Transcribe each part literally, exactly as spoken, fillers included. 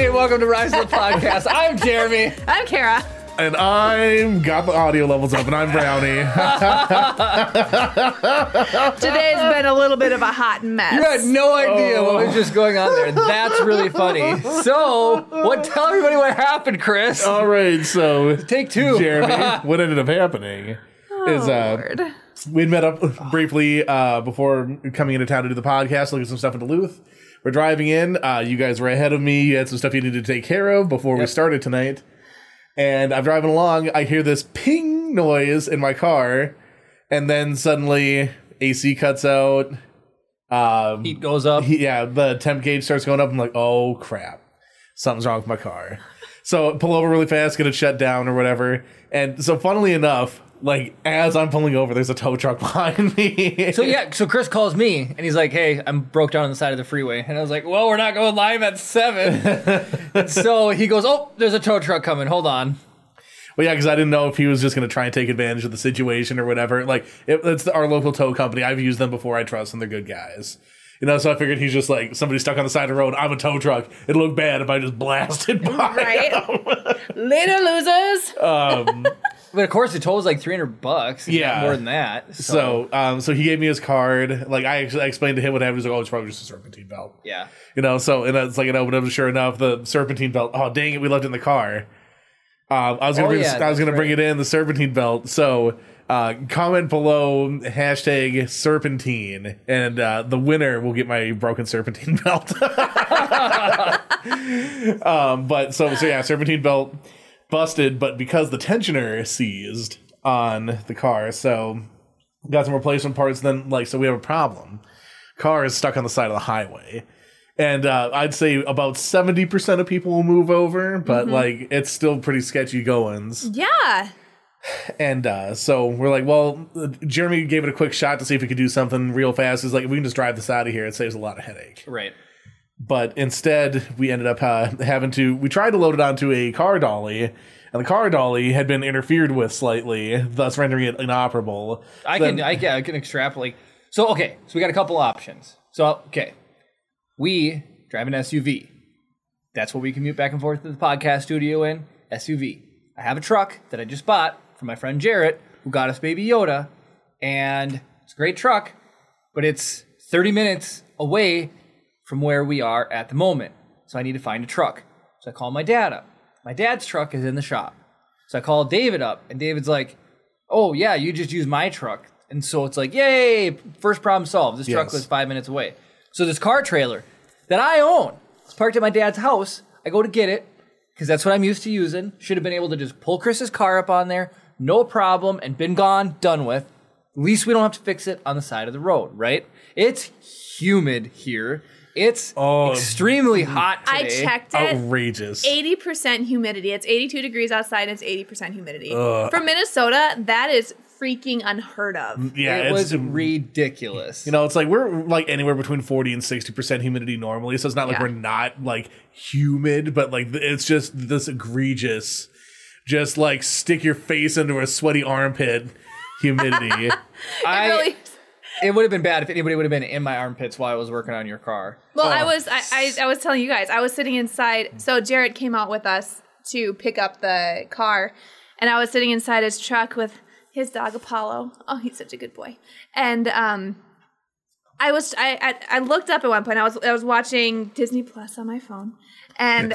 everybody, and welcome to Rise of the Podcast. I'm Jeremy. I'm Kara. And I'm got the audio levels up, and I'm Brownie. Today's been a little bit of a hot mess. You had no idea Oh. what was just going on there. That's really funny. So, what? Tell everybody what happened, Chris. All right, so Take two. Jeremy, what ended up happening is uh, Lord. we'd met up briefly uh, before coming into town to do the podcast, look at some stuff in Duluth. We're driving in. Uh, you guys were ahead of me. You had some stuff you needed to take care of before we Yep. started tonight. And I'm driving along. I hear this ping noise in my car, and then suddenly A C cuts out. Um, Heat goes up. he- yeah, the temp gauge starts going up. I'm like, oh crap, something's wrong with my car. So pull over really fast, get it shut down or whatever. And so, funnily enough, like as I'm pulling over, there's a tow truck behind me. So yeah, so Chris calls me and he's like, "Hey, I'm broke down on the side of the freeway," and I was like, "Well, we're not going live at seven." So he goes, "Oh, there's a tow truck coming. Hold on." Well, yeah, because I didn't know if he was just going to try and take advantage of the situation or whatever. Like, it, it's our local tow company. I've used them before. I trust them. They're good guys. You know, so I figured he's just like, somebody stuck on the side of the road. I'm a tow truck. It'll look bad if I just blasted by. Right? Later, losers. Um, But of course, the toll was like three hundred bucks. It's Yeah. not more than that. So, so, um, so he gave me his card. Like, I actually I explained to him what happened. He's like, oh, it's probably just a serpentine belt. yeah. You know, so, and it's like, it opened up, sure enough, the serpentine belt. Oh, dang it, we left it in the car. Um, I was gonna Oh, bring, yeah, I was gonna that's bring right. it in, the serpentine belt. So, uh, comment below hashtag serpentine, and uh, the winner will get my broken serpentine belt. um, but so, so yeah, serpentine belt busted, but because the tensioner seized on the car, so got some replacement parts. Then, like, so we have a problem. Car is stuck on the side of the highway. And uh, I'd say about seventy percent of people will move over, but like it's still pretty sketchy goings. Yeah. And uh, so we're like, well, uh, Jeremy gave it a quick shot to see if we could do something real fast. He's like, if we can just drive this out of here, it saves a lot of headache. Right. But instead, we ended up uh, having to, we tried to load it onto a car dolly, and the car dolly had been interfered with slightly, thus rendering it inoperable. I Then- can, I can, I can extrapolate. So okay, so we got a couple options. So okay, we drive an S U V. That's what we commute back and forth to the podcast studio in. S U V. I have a truck that I just bought from my friend Jarrett, who got us Baby Yoda, and it's a great truck, but it's thirty minutes away from where we are at the moment. So I need to find a truck. So I call my dad up. My dad's truck is in the shop. So I call David up, and David's like, "Oh yeah, you just use my truck." And so it's like, yay, first problem solved. This truck Yes. was five minutes away. So this car trailer that I own is parked at my dad's house. I go to get it because that's what I'm used to using. Should have been able to just pull Chris's car up on there, no problem, and been gone, done with. At least we don't have to fix it on the side of the road, right? It's humid here. It's Oh. extremely hot I today. checked it. Outrageous. eighty percent humidity. It's eighty-two degrees outside and it's eighty percent humidity. For Minnesota, that is freaking unheard of. Yeah, it it's, was ridiculous. you know, it's like we're like anywhere between forty and sixty percent humidity normally, so it's not like Yeah. we're not like humid, but like it's just this egregious, just like stick your face into a sweaty armpit humidity. I, It really. it would have been bad if anybody would have been in my armpits while I was working on your car. Well, I Oh. was I, I I was telling you guys, I was sitting inside. So Jared came out with us to pick up the car, and I was sitting inside his truck with his dog Apollo. Oh, he's such a good boy. And um, I was I, I I looked up at one point. I was I was watching Disney Plus on my phone, and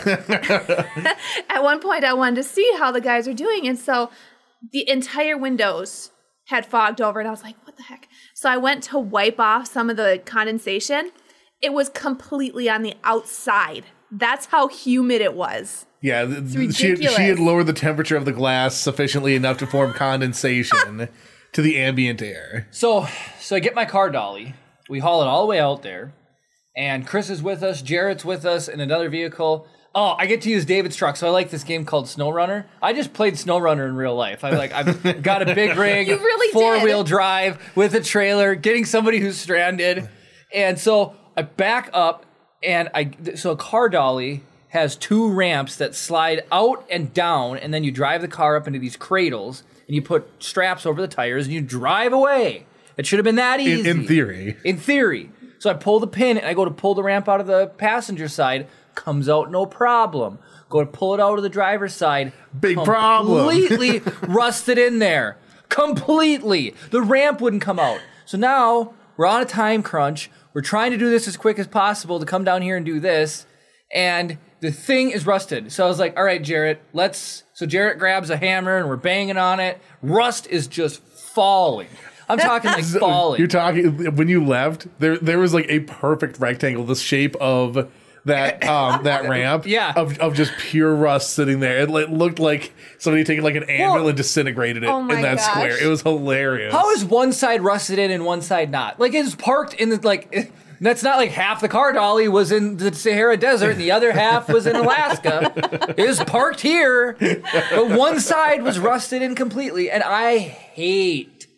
at one point I wanted to see how the guys are doing, and so the entire windows had fogged over, and I was like, what the heck? So I went to wipe off some of the condensation. It was completely on the outside. That's how humid it was. Yeah, th- th- she had, ridiculous. she had lowered the temperature of the glass sufficiently enough to form condensation to the ambient air. So, so I get my car dolly. We haul it all the way out there, and Chris is with us. Jarrett's with us in another vehicle. Oh, I get to use David's truck, so I like this game called SnowRunner. I just played SnowRunner in real life. I like I've got a big rig, You really four did. wheel drive with a trailer, getting somebody who's stranded, and so I back up, and I so a car dolly has two ramps that slide out and down, and then you drive the car up into these cradles, and you put straps over the tires, and you drive away. It should have been that easy. In, in theory. In theory. So I pull the pin and I go to pull the ramp out of the passenger side. Comes out no problem. Go to pull it out of the driver's side. Big problem. Completely rusted in there. Completely. The ramp wouldn't come out. So now we're on a time crunch. We're trying to do this as quick as possible to come down here and do this. And the thing is rusted. So I was like, all right, Jarrett, let's... So Jarrett grabs a hammer and we're banging on it. Rust is just falling. I'm talking like falling. You're talking... When you left, there there was like a perfect rectangle, the shape of that um, that ramp. Yeah. Of, of just pure rust sitting there. It like, looked like somebody taking like an anvil Well, and disintegrated it oh my in that gosh. square. It was hilarious. How is one side rusted in and one side not? Like it's parked in the like. That's not like half the car dolly was in the Sahara Desert and the other half was in Alaska. It was parked here, but one side was rusted in completely, and I hate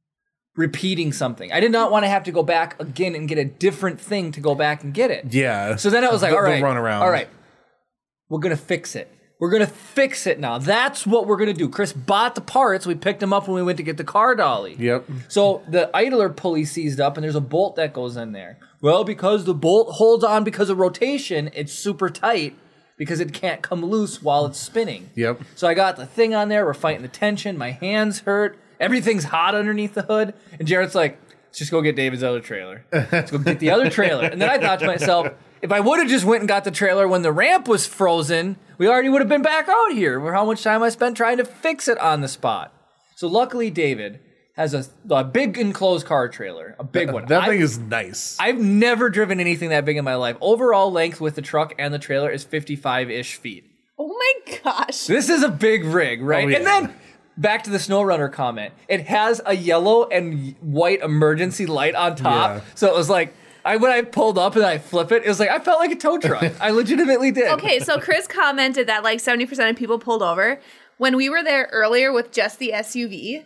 repeating something. I did not want to have to go back again and get a different thing to go back and get it. Yeah. So then I was like, The- all the right, run around. all right, we're gonna fix it. We're gonna fix it now. That's what we're gonna do. Chris bought the parts. We picked them up when we went to get the car dolly. Yep. So the idler pulley seized up, and there's a bolt that goes in there. Well, because the bolt holds on because of rotation, it's super tight because it can't come loose while it's spinning. Yep. So I got the thing on there. We're fighting the tension. My hands hurt. Everything's hot underneath the hood. And Jarrett's like, let's just go get David's other trailer. Let's go get the other trailer. And then I thought to myself, if I would have just went and got the trailer when the ramp was frozen, we already would have been back out here. Where how much time I spent trying to fix it on the spot. So luckily, David has a, a big enclosed car trailer, a big one. That I- thing is nice. I've never driven anything that big in my life. Overall length with the truck and the trailer is fifty-five-ish feet. Oh my gosh. This is a big rig, right? Oh, yeah. And then back to the SnowRunner comment. It has a yellow and white emergency light on top. Yeah. So it was like, I when I pulled up and I flip it, it was like, I felt like a tow truck. I legitimately did. Okay, so Chris commented that like seventy percent of people pulled over. When we were there earlier with just the S U V,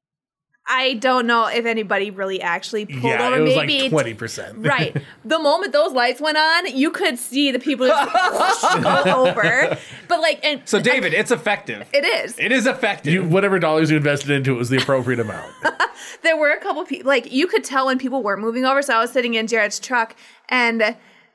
I don't know if anybody really actually pulled yeah, over. it was Maybe like twenty percent. Right. The moment those lights went on, you could see the people just go over. But like, and So David, it's effective. it is. It is effective. You, whatever dollars you invested into it was the appropriate amount. There were a couple people, like you could tell when people weren't moving over. So I was sitting in Jared's truck, and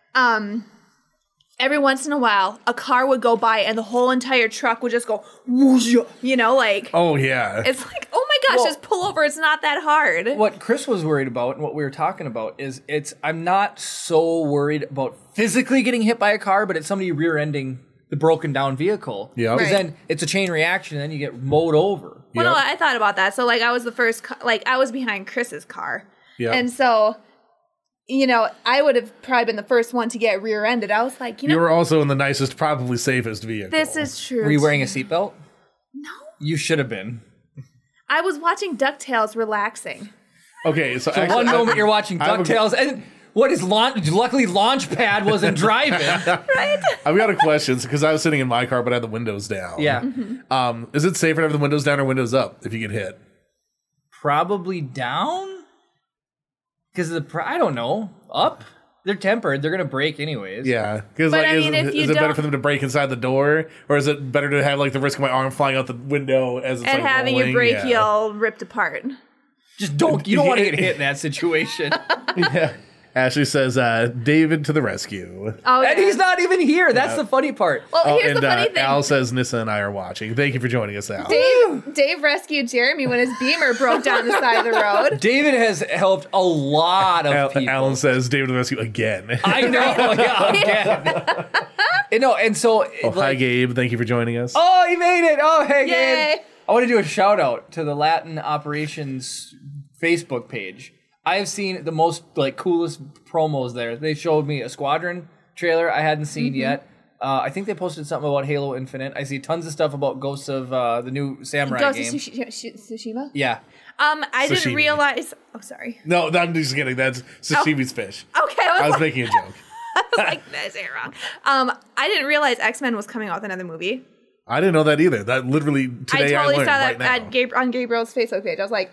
um, every once in a while, a car would go by, and the whole entire truck would just go, whoosh, you know, like Oh, yeah. it's like, oh my gosh, Well- just pull over. It's not that hard. What Chris was worried about and what we were talking about is it's I'm not so worried about physically getting hit by a car, but it's somebody rear-ending the broken down vehicle. Yep. Because Right. then it's a chain reaction, and then you get mowed over. Well, no, Yep. I thought about that. So like, I was the first, ca- like I was behind Chris's car, Yep. and so. You know, I would have probably been the first one to get rear-ended. I was like, you know, You were also in the nicest, probably safest vehicle. this is true. Were you wearing a seatbelt? No. You should have been. I was watching DuckTales relaxing. Okay, so, So actually, one I- moment you're watching I have a- DuckTales, and what is launch? Luckily, Launchpad wasn't driving. I've got a question because I was sitting in my car, but I had the windows down. Yeah, Mm-hmm. Um, is it safer to have the windows down or windows up if you get hit? probably down. Because the pr- I don't know up. They're tempered. They're gonna break anyways. Yeah, because But like, I is, mean, if you is it better don't- for them to break inside the door, or is it better to have like the risk of my arm flying out the window as it's And like having rolling? your brachial Yeah. ripped apart. Just don't. You don't want to get hit in that situation. Yeah. Ashley says, uh, "David to the rescue." Oh, And yeah. he's not even here. That's the funny part. Well, Oh, here's and the funny uh, thing. Al says, "Nissa and I are watching." Thank you for joining us, Al. Dave, Dave rescued Jeremy when his Beamer broke down the side of the road. David has helped a lot of Al- people. Alan says, "David to the rescue again." I know. Yeah, again. You know, and so. Oh, hi, like, Gabe. Thank you for joining us. oh, he made it. Oh, hey, Yay. Gabe. I want to do a shout out to the Latin Operations Facebook page. I've seen the most like coolest promos there. They showed me a Squadron trailer I hadn't seen Mm-hmm. yet. Uh, I think they posted something about Halo Infinite. I see tons of stuff about Ghosts of uh, the new Samurai Ghost game. of Tsushi- Sh- Tsushima? Yeah. Um, I didn't Sashimi. realize. Oh, sorry. No, I'm just kidding. That's sashimi's fish. Okay, I was, I was like, making a joke. I was like, did I say it wrong? Um, I didn't realize X-Men was coming out with another movie. I didn't know that either. That literally today I I, totally learned saw right that now. at Gab- on Gabriel's Facebook page. I was like,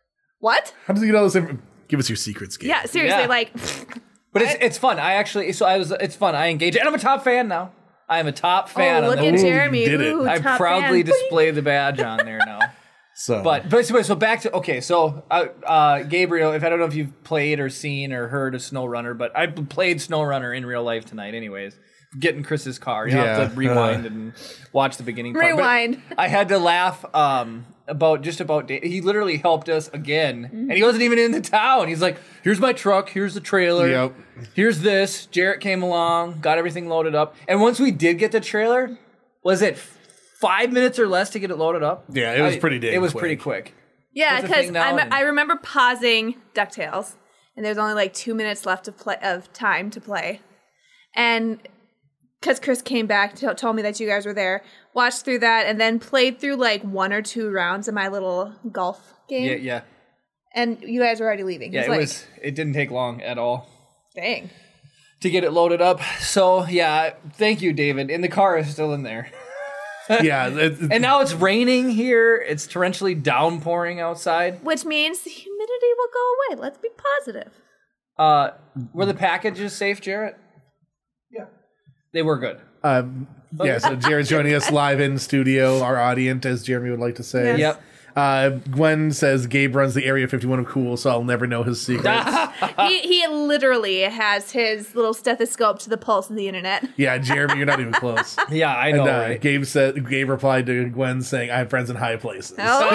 what? How does he get all this information? Give us your secrets, Gabe. Yeah, seriously, Yeah. like, But it's it's fun. I actually so I was it's fun. I engage and I'm a top fan now. I am a top fan. oh, on look the at Ooh, Jeremy. you did it. Ooh, I top proudly fan. display the badge on there now. So, But but so, so back to okay. So uh, uh, Gabriel, if I don't know if you've played or seen or heard of SnowRunner, but I played SnowRunner in real life tonight. Anyways, getting Chris's car, you Yeah, have to rewind uh, and watch the beginning. Part. But Rewind. I had to laugh um, about just about. Da- he literally helped us again, and he wasn't even in the town. He's like, "Here's my truck. Here's the trailer. Yep. Here's this." Jarrett came along, got everything loaded up, and once we did get the trailer, was it five minutes or less to get it loaded up? Yeah, it was I- pretty dang It was quick. pretty quick. Yeah, What's the because thing now? I remember pausing DuckTales, and there's only like two minutes left of play of time to play, and because Chris came back, t- told me that you guys were there, watched through that, and then played through like one or two rounds of my little golf game, Yeah, yeah, and you guys were already leaving. yeah. It's It like, was. It didn't take long at all dang. to get it loaded up. So yeah, thank you, David. And the car is still in there. yeah, it, it- And now it's raining here. It's torrentially downpouring outside. Which means the humidity will go away. Let's be positive. Uh, were the packages safe, Jarrett? Yeah. They were good. um, yeah. So Jared's joining us live in studio, our audience, as Jeremy would like to say. Yes. Yep. Uh, Gwen says Gabe runs the Area fifty-one of cool, so I'll never know his secrets. he he literally has his little stethoscope to the pulse of the internet. Yeah, Jeremy, you're not even close. Yeah, I know. And uh, right? Gabe said Gabe replied to Gwen saying, "I have friends in high places."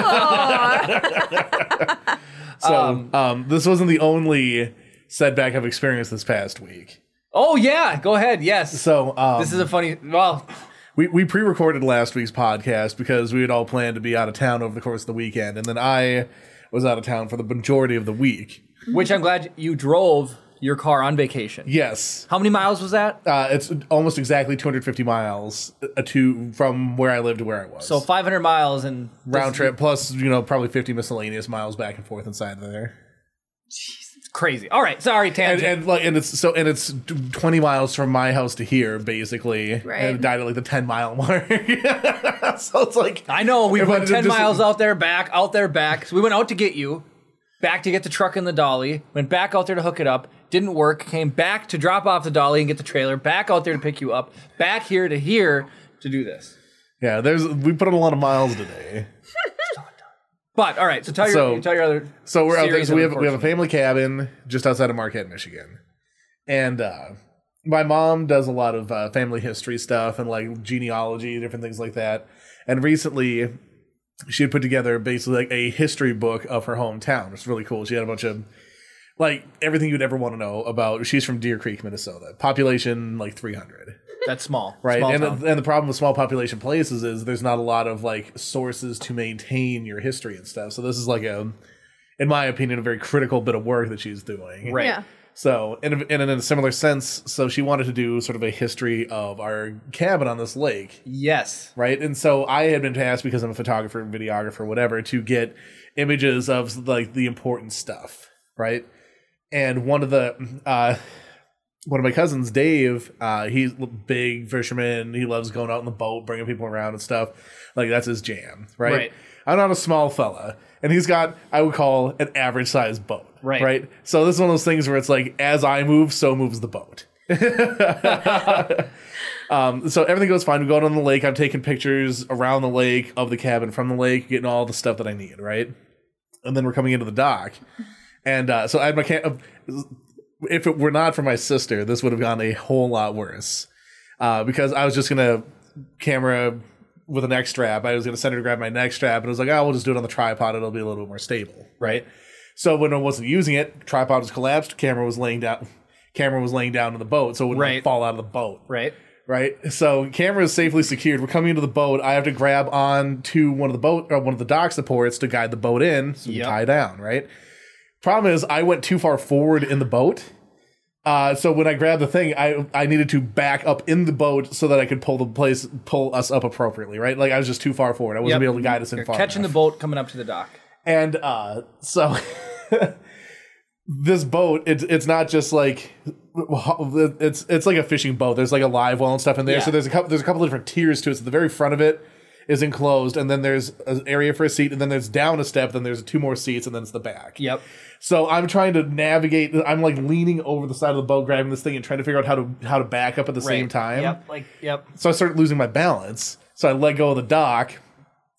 Oh, So um, this wasn't the only setback I've experienced this past week. Oh yeah, go ahead. Yes. So um, This is a funny. Well, we we pre-recorded last week's podcast because we had all planned to be out of town over the course of the weekend, and then I was out of town for the majority of the week. which I'm glad you drove your car on vacation. Yes, How many miles was that? uh, it's almost exactly two hundred fifty miles uh, to from where I lived to where I was. So five hundred miles and round trip plus you know probably fifty miscellaneous miles back and forth inside there. It's crazy. All right, sorry, And, tangent. and like and it's so and it's twenty miles from my house to here basically, Right. and it died at like the ten mile mark. So it's like I know we if I went did ten just- miles out there, back, out there, back. So we went out to get you, back to get the truck and the dolly. Went back out there to hook it up. Didn't work. Came back to drop off the dolly and get the trailer. Back out there to pick you up. Back here to here to do this. Yeah, there's we put in a lot of miles today. But all right, so tell your So- tell your other. So we're out there. series So of we have we have a unfortunate- family cabin just outside of Marquette, Michigan, and uh, my mom does a lot of uh, family history stuff and like genealogy, different things like that. And recently, she had put together basically like a history book of her hometown. It's really cool. She had a bunch of like everything you'd ever want to know about. She's from Deer Creek, Minnesota. Population like three hundred. That's small, Right, Small and town. the, and the problem with small population places is there's not a lot of like sources to maintain your history and stuff. So this is like a, in my opinion, a very critical bit of work that she's doing. Right. yeah. So in a, in a similar sense, so she wanted to do sort of a history of our cabin on this lake, Yes. right? And so I had been tasked because I'm a photographer, videographer, whatever, to get images of like the important stuff, right? And one of the uh, one of my cousins, Dave, uh, he's a big fisherman. He loves going out in the boat, bringing people around and stuff. Like that's his jam, right? Right. I'm not a small fella, and he's got I would call an average sized boat, Right. Right. So this is one of those things where it's like as I move, so moves the boat. Um, so everything goes fine. We go out on the lake. I'm taking pictures around the lake, of the cabin, from the lake, getting all the stuff that I need, right? And then we're coming into the dock. And uh, so I had my cam- if it were not for my sister, this would have gone a whole lot worse. Uh, because I was just going to camera with a neck strap. I was going to send her to grab my neck strap. And I was like, oh, we'll just do it on the tripod. It'll be a little bit more stable, right? So when I wasn't using it, tripod was collapsed. Camera was laying down. Camera was laying down in the boat, so it wouldn't Right. fall out of the boat. Right. Right, so camera is safely secured. We're coming into the boat. I have to grab on to one of the boat, or one of the dock supports to guide the boat in, so we Yep. tie down. Right. Problem is, I went too far forward in the boat. Uh, so when I grabbed the thing, I I needed to back up in the boat so that I could pull the place, pull us up appropriately. Right, like I was just too far forward. I wasn't Yep. able to guide us in You're far catching enough. the boat coming up to the dock. And uh, so this boat, it's it's not just like it's it's like a fishing boat. There's like a live well and stuff in there. Yeah. So there's a couple there's a couple of different tiers to it. So the very front of it is enclosed, and then there's an area for a seat, and then there's down a step, then there's two more seats, and then it's the back. Yep. So I'm trying to navigate. I'm like leaning over the side of the boat, grabbing this thing, and trying to figure out how to how to back up at the same Right. time. Yep. Like, yep. So I started losing my balance. So I let go of the dock,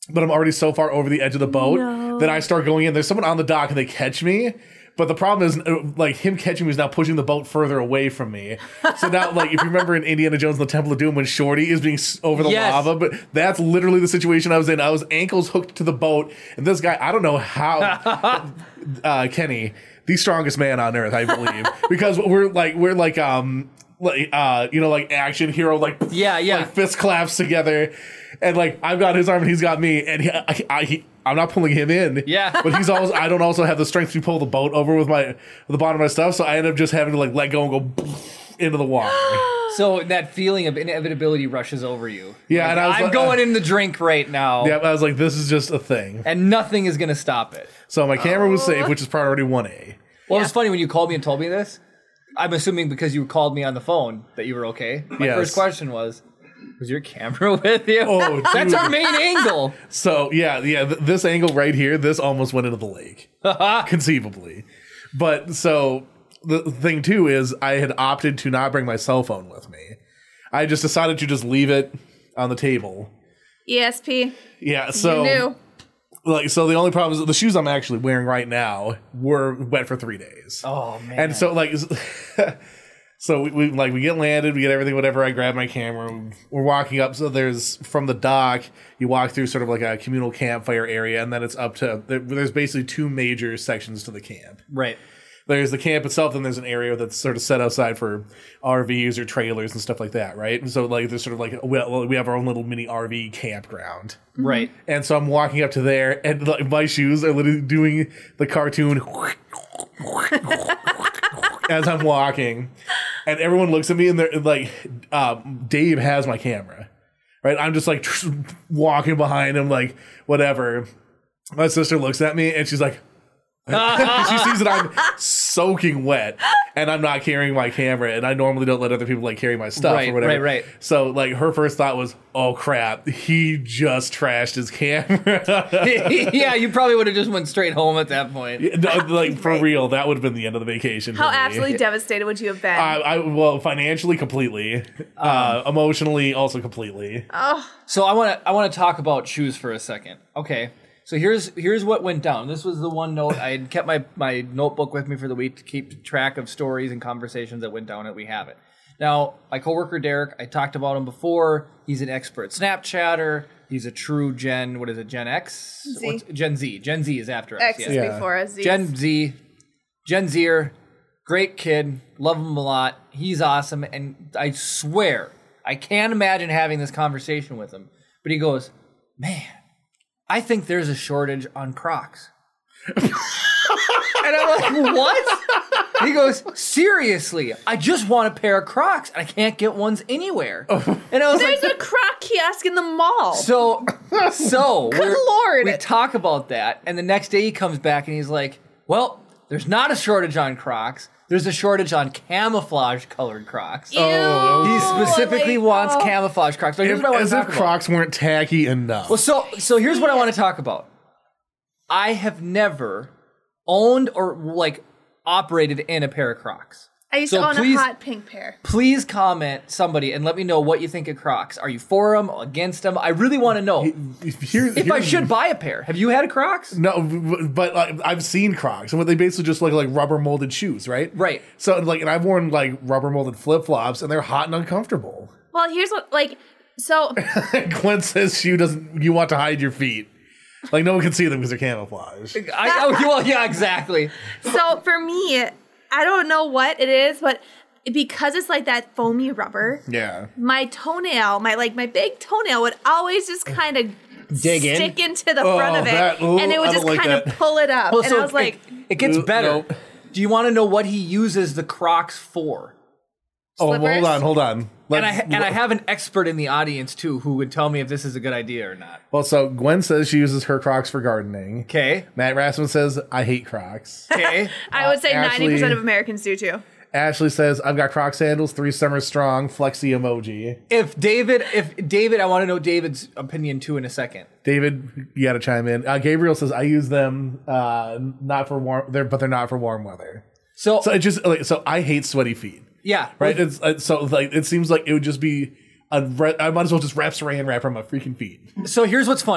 but I'm already so far over the edge of the boat No. that I start going in. There's someone on the dock and they catch me. But the problem is, uh, like, him catching me is now pushing the boat further away from me. So now, like, if you remember in Indiana Jones and the Temple of Doom when Shorty is being s- over the Yes. lava, but that's literally the situation I was in. I was ankles hooked to the boat, and this guy, I don't know how, uh, Kenny, the strongest man on earth, I believe, because we're like, we're like, um, like, uh, you know, like action hero, like, Yeah, yeah. like fist claps together, and like I've got his arm and he's got me, and he, I, I, he, I'm not pulling him in. Yeah. But he's always, I don't also have the strength to pull the boat over with my, with the bottom of my stuff. So I end up just having to like let go and go into the water. So that feeling of inevitability rushes over you. Yeah, Like, and I was I'm like- going in the drink right now, Yeah, I was like, this is just a thing. and nothing is going to stop it. So my camera was Oh. safe, which is priority one A. Well, it's funny when you called me and told me this. I'm assuming because you called me on the phone that you were okay. My Yes. first question was, was your camera with you? Oh, That's dude. our main angle. So yeah, yeah, th- this angle right here, this almost went into the lake, conceivably. But so the thing too is, I had opted to not bring my cell phone with me. I just decided to just leave it on the table. E S P. Yeah, so you knew. like, so the only problem is the shoes I'm actually wearing right now were wet for three days. Oh man. And so like, so we, we like we get landed, we get everything, whatever. I grab my camera, we're walking up. So there's from the dock, you walk through sort of like a communal campfire area, and then it's up to there, there's basically two major sections to the camp. right. There's the camp itself, then there's an area that's sort of set outside for R Vs or trailers and stuff like that, right? And so like there's sort of like we we have our own little mini R V campground. Right. And so I'm walking up to there, and like, my shoes are literally doing the cartoon as I'm walking. And everyone looks at me, and they're like, um, Dave has my camera, right? I'm just like walking behind him, like, whatever. My sister looks at me, and she's like, she sees that I'm soaking wet and I'm not carrying my camera, and I normally don't let other people like carry my stuff Right, or whatever. right, right. So like her first thought was, oh crap, he just trashed his camera. Yeah, you probably would have just went straight home at that point. No, like for Right. real, that would have been the end of the vacation. How for me. absolutely devastated would you have been? I, I well, financially completely, uh, emotionally also completely. oh, So I want to I want to talk about shoes for a second. Okay. So here's here's what went down. This was the one note I had kept my my notebook with me for the week to keep track of stories and conversations that went down, and we have it. Now, my coworker Derek, I talked about him before. He's an expert Snapchatter. He's a true Gen, what is it, Gen X? Z. What's, Gen Z. Gen Z is after us. X yes. is Yeah. before us. Gen Z, Gen Zer, great kid, love him a lot. He's awesome, and I swear, I can't imagine having this conversation with him. But he goes, man, I think there's a shortage on Crocs. And I'm like, what? And he goes, seriously, I just want a pair of Crocs, and I can't get ones anywhere. And I was There's like, a croc kiosk in the mall. so, so Good we're- Lord. we talk about that, and the next day he comes back and he's like, "Well, there's not a shortage on Crocs. There's a shortage on camouflage-colored Crocs." Ew, He specifically like, wants oh. camouflage Crocs. So here's If, what I want as to if talk about. Crocs weren't tacky enough. Well, so so here's what I want to talk about. I have never owned or like operated in a pair of Crocs. I used So to own please- a hot pink pair. Please comment somebody and let me know what you think of Crocs. Are you for them, against them? I really want to know Here- if I here's- should buy a pair. Have you had a Crocs? No, b- but like, I've seen Crocs, and what they basically just look like rubber molded shoes, right? Right. So like, and I've worn like rubber molded flip flops, and they're hot and uncomfortable. Well, here's what, like, so Gwen says shoe doesn't. You want to hide your feet, like no one can see them because they're camouflage. I, oh, well, yeah, exactly. so for me, I don't know what it is, but because it's like that foamy rubber, Yeah. my toenail, my like my big toenail would always just kind of Dig in? stick into the Oh, front of it, that- ooh, and it would I don't just like kind of that. pull it up. Well, and so I was it- like, it gets Uh, better. no. Do you want to know what he uses the Crocs for? Oh, well, Slippers? hold on, hold on. And I Let's- and I have an expert in the audience too who would tell me if this is a good idea or not. Well, so Gwen says she uses her Crocs for gardening. Okay. Matt Rasmussen says I hate Crocs. Okay. I would say Ashley- ninety percent of Americans do too. Ashley says I've got Croc sandals, three summers strong, flexi emoji. If David, if David, I want to know David's opinion too in a second. David, you got to chime in. Uh, Gabriel says I use them, uh, not for warm, they're, but they're not for warm weather. So, So it just like so I hate sweaty feet. yeah, Right? It's uh, so like it seems like it would just be a re- I might as well just wrap saran wrap on my freaking feet. So here's what's funny.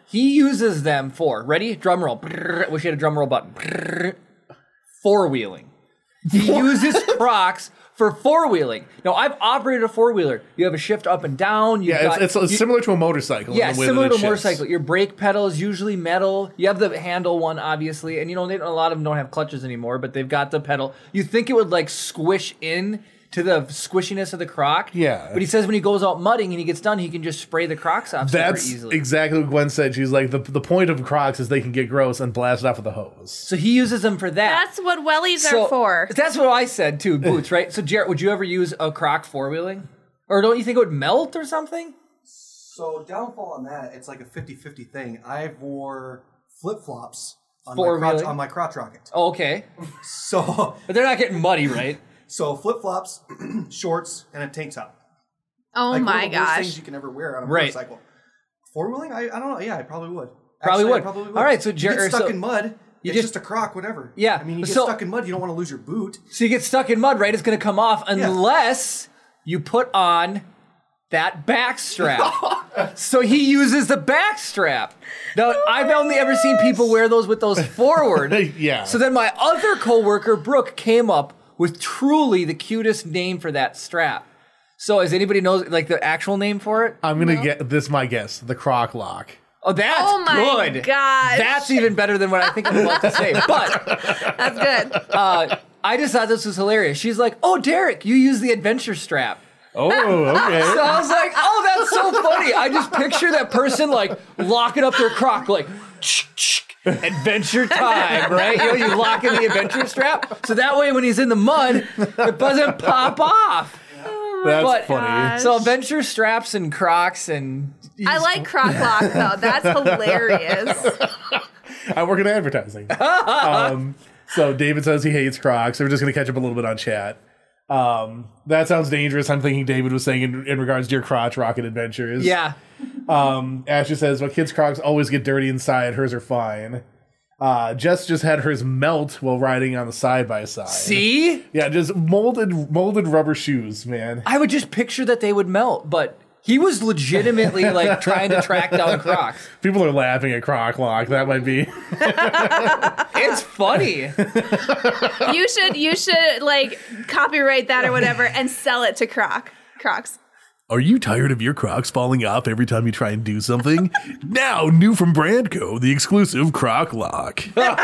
he uses them for, ready? Drum roll. Brrr, wish you had a drum roll button. Brrr, four-wheeling. He uses Crocs for four-wheeling. Now, I've operated a four-wheeler. You have a shift up and down. You've Yeah, got, it's, it's you, similar to a motorcycle. Yeah, in the way similar that to it a shifts. motorcycle. Your brake pedal is usually metal. You have the handle one, obviously, and you know they, a lot of them don't have clutches anymore, but they've got the pedal. You think it would like squish in to the squishiness of the Croc. Yeah. But he says when he goes out mudding and he gets done, he can just spray the Crocs off That's super easily. exactly what Gwen said. She's like, the, the point of Crocs is they can get gross and blast it off with a hose. So he uses them for that. That's what wellies So- are for. That's what I said too, boots, right? So Jarrett, would you ever use a Croc four-wheeling? Or don't you think it would melt or something? So downfall on that, it's like a fifty-fifty thing. I wore flip-flops on, my Four-wheeling? crotch, on my crotch rocket. Oh, okay. So But they're not getting muddy, right? so flip-flops, shorts, and a tank top. Oh Like one my of the worst gosh. things you can ever wear on a Right. motorcycle. Four-wheeling? I, I don't know. Yeah, I probably would. Probably Actually, I would. probably would. All right, so you Jer- get stuck so in mud. you It's just- just a Croc, whatever. Yeah, I mean, you get so- stuck in mud, you don't want to lose your boot. So you get stuck in mud, right? It's going to come off unless you put on that back strap. So he uses the back strap. Now, I've only ever seen people wear those with those forward. Yeah. So then my other coworker, Brooke, came up with truly the cutest name for that strap. So does anybody know like the actual name for it? I'm going to get this, my guess, the Croc Lock. Oh, that's Oh my good. gosh. That's even better than what I think I'm about to say. But That's good. uh, I just thought this was hilarious. She's like, "Oh, Derek, you use the adventure strap." Oh, okay. So I was like, "Oh, that's so funny." I just picture that person like locking up their Croc, like adventure time, right? You know, you lock in the adventure strap, so that way when he's in the mud, it doesn't pop off. That's But- funny. gosh. So adventure straps and Crocs and I like Croc Lock though. That's hilarious. I work in advertising. um, so David says he hates Crocs. So we're just going to catch up a little bit on chat. Um, that sounds dangerous. I'm thinking David was saying in, in regards to your crotch rocket adventures. yeah. Um, Ashley says, well, kids' Crocs always get dirty inside. Hers are fine. Uh, Jess just had hers melt while riding on the side by side. See, Yeah, just molded molded rubber shoes, man. I would just picture that they would melt, but he was legitimately like trying to track down Crocs. People are laughing at Croc Lock. That might be. It's funny. You should you should like copyright that or whatever and sell it to Croc. Crocs. Are you tired of your Crocs falling off every time you try and do something? Now, new from Brandco, the exclusive Croc Lock.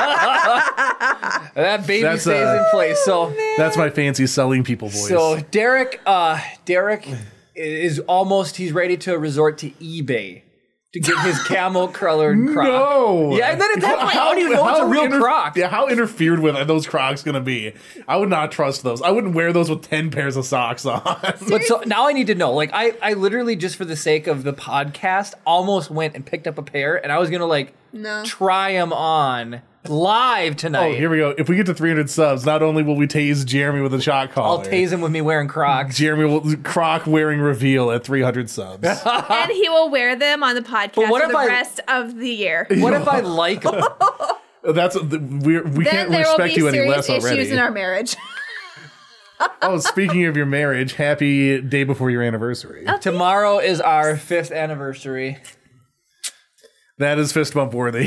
That baby That's, stays uh, in place. So, That's my fancy selling people voice. so Derek, uh, Derek is almost. He's ready to resort to eBay to get his camel colored Croc. No. Yeah, and then at that point, how do you know it's a real inter- Croc? Yeah, how interfered with are those Crocs going to be? I would not trust those. I wouldn't wear those with ten pairs of socks on. But so now I need to know. Like, I, I literally just for the sake of the podcast, almost went and picked up a pair, and I was gonna like No. try them on live tonight. Oh, here we go. If we get to three hundred subs, not only will we tase Jeremy with a shot I'll collar, tase him with me wearing Crocs. Jeremy will Croc wearing reveal at three hundred subs. And he will wear them on the podcast what for if the I- rest of the year. What if I like them? That's we we Then can't there will respect be you any serious less already. issues in our marriage. Oh, speaking of your marriage, happy day before your anniversary. Tomorrow is our fifth anniversary. That is fist bump worthy.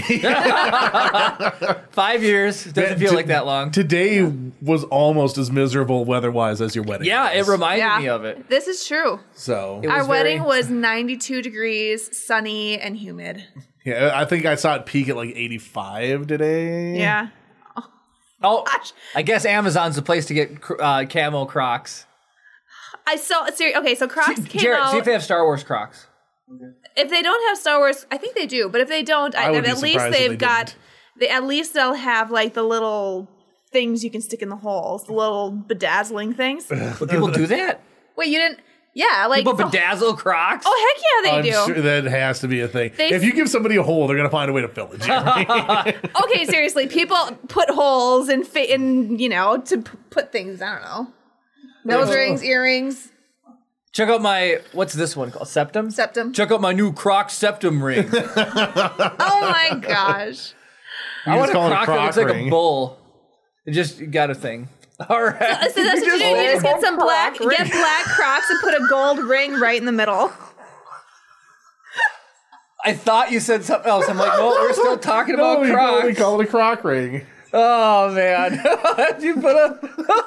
Five years doesn't feel T- like that long. Today was almost as miserable weather-wise as your wedding. Yeah, it was. reminded Yeah. me of it. This is true. So It Our was wedding very- was ninety-two degrees, sunny, and humid. yeah, I think I saw it peak at like eighty-five today. Yeah. Oh, I guess Amazon's the place to get cr- uh, camo Crocs. I saw, ser- okay, so Crocs came Jared, out. see if they have Star Wars Crocs. If they don't have Star Wars, I think they do. But if they don't, I, I would at be least surprised if they've they got. didn't. They at least they'll have like the little things you can stick in the holes, the little bedazzling things. But people do that? Wait, you didn't? Yeah, like People it's a- bedazzle Crocs? oh heck yeah, they I'm do. sure that has to be a thing. They- if you give somebody a hole, they're gonna find a way to fill it. Jeremy. Okay, seriously, people put holes in fa- in you know to p- put things. I don't know, nose Yeah. rings, earrings, Check out my, what's this one called? Septum? septum. Check out my new Croc septum ring. Oh my gosh. I want a call it a Croc that Croc looks like a ring. bull. It just got a thing. All right. So that's what you do. You just get some black, Croc ring. get black Crocs and put a gold ring right in the middle. I thought you said something else. I'm like, no, we're still talking No, about we call, we Crocs. call it a croc ring. Oh man, you put a.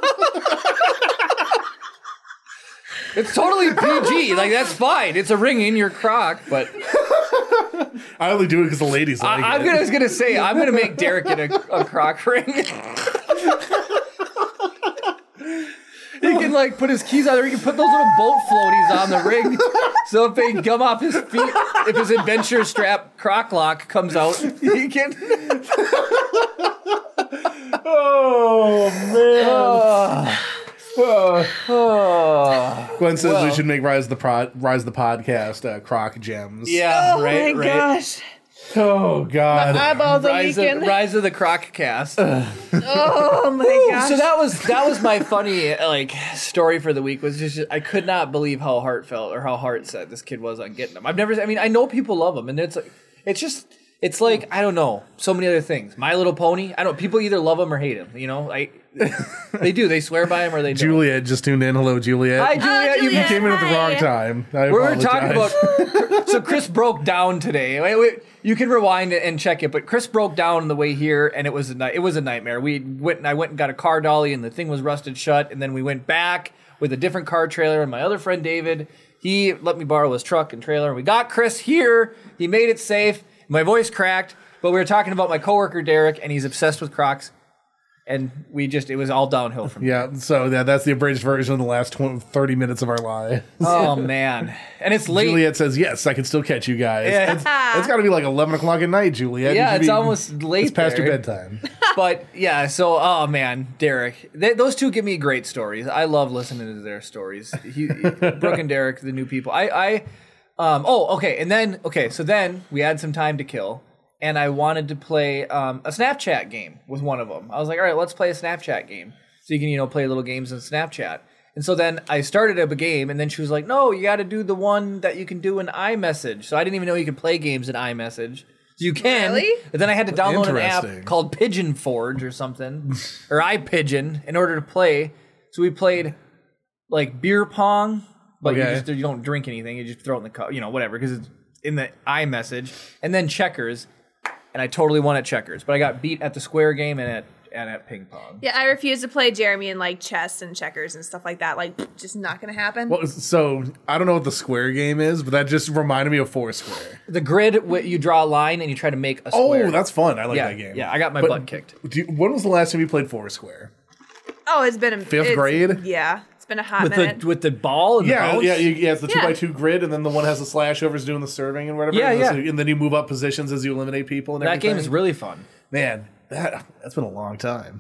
It's totally P G. Like that's fine. It's a ring in your croc, but I only do it because the ladies like I, I'm it. gonna, I was gonna say I'm gonna make Derek get a, a croc ring. He can like put his keys on there. He can put those little boat floaties on the ring, so if they come off his feet, if his adventure strap croc lock comes out, he can. Oh man! Oh, oh. Gwen says Well. we should make Rise the Pro- Rise the podcast uh, croc gems. Yeah, Oh right, my right. gosh. Oh god. Eyeballs are Rise of, leaking. Rise of the Croc Cast. Oh my gosh. So that was that was my funny like story for the week. Was just I could not believe how heartfelt or how heart set this kid was on getting them. I've never. I mean, I know people love them, and it's like it's just it's like I don't know so many other things. My Little Pony. I don't. People either love them or hate them. You know, I they do. They swear by them or they don't. Juliet just tuned in. Hello, Juliet. Hi, Juliet. You Juliet. You came in at the Hi. wrong time. I We were apologize. talking about. So Chris broke down today. Wait, wait, you can rewind it and check it, but Chris broke down on the way here, and it was a ni- it was a nightmare. We went and I went and got a car dolly, and the thing was rusted shut. And then we went back with a different car trailer, and my other friend David, he let me borrow his truck and trailer, and we got Chris here. He made it safe. My voice cracked, but we were talking about my coworker Derek, and he's obsessed with Crocs. And we just, it was all downhill from Yeah, so yeah, that's the abridged version of the last twenty, thirty minutes of our lives. Oh, man. And it's late. Juliet says, yes, I can still catch you guys. Yeah. It's, it's got to be like eleven o'clock at night, Juliet. You Yeah, should it's be- almost late It's past there. your bedtime. But yeah, so oh man, Derek, they, those two give me great stories. I love listening to their stories. He, Brooke and Derek, the new people. I, I, um, oh okay, and then okay, so then we had some time to kill, and I wanted to play um, a Snapchat game with one of them. I was like, all right, let's play a Snapchat game, so you can you know play little games in Snapchat. And so then I started up a game, and then she was like, no, you got to do the one that you can do in iMessage. So I didn't even know you could play games in iMessage. You can. Really? But then I had to download an app Interesting. called Pigeon Forge or something, or iPigeon, in order to play. So we played like beer pong, but you Okay. just you don't drink anything. You just throw it in the cup, you know, whatever, because it's in the iMessage. And then checkers, and I totally won at checkers, but I got beat at the square game and at and at ping pong. Yeah, I refuse to play Jeremy in like chess and checkers and stuff like that. Like, just not gonna happen. Well, so I don't know what the square game is, but that just reminded me of Foursquare. The grid, wh- you draw a line and you try to make a Oh, square. that's fun. I like yeah, that game. yeah. I got my But butt kicked. Do you, when was the last time you played Foursquare? Oh, it's been a Fifth it's- grade? Yeah, it's been a hot With minute. the with the ball and the Yeah, bounce? yeah, you, yeah. It's the two Yeah. by two grid, and then the one has the slashovers doing the serving and whatever. Yeah, and, yeah. so- and then you move up positions as you eliminate people. And That everything. game is really fun. Man, that that's been a long time.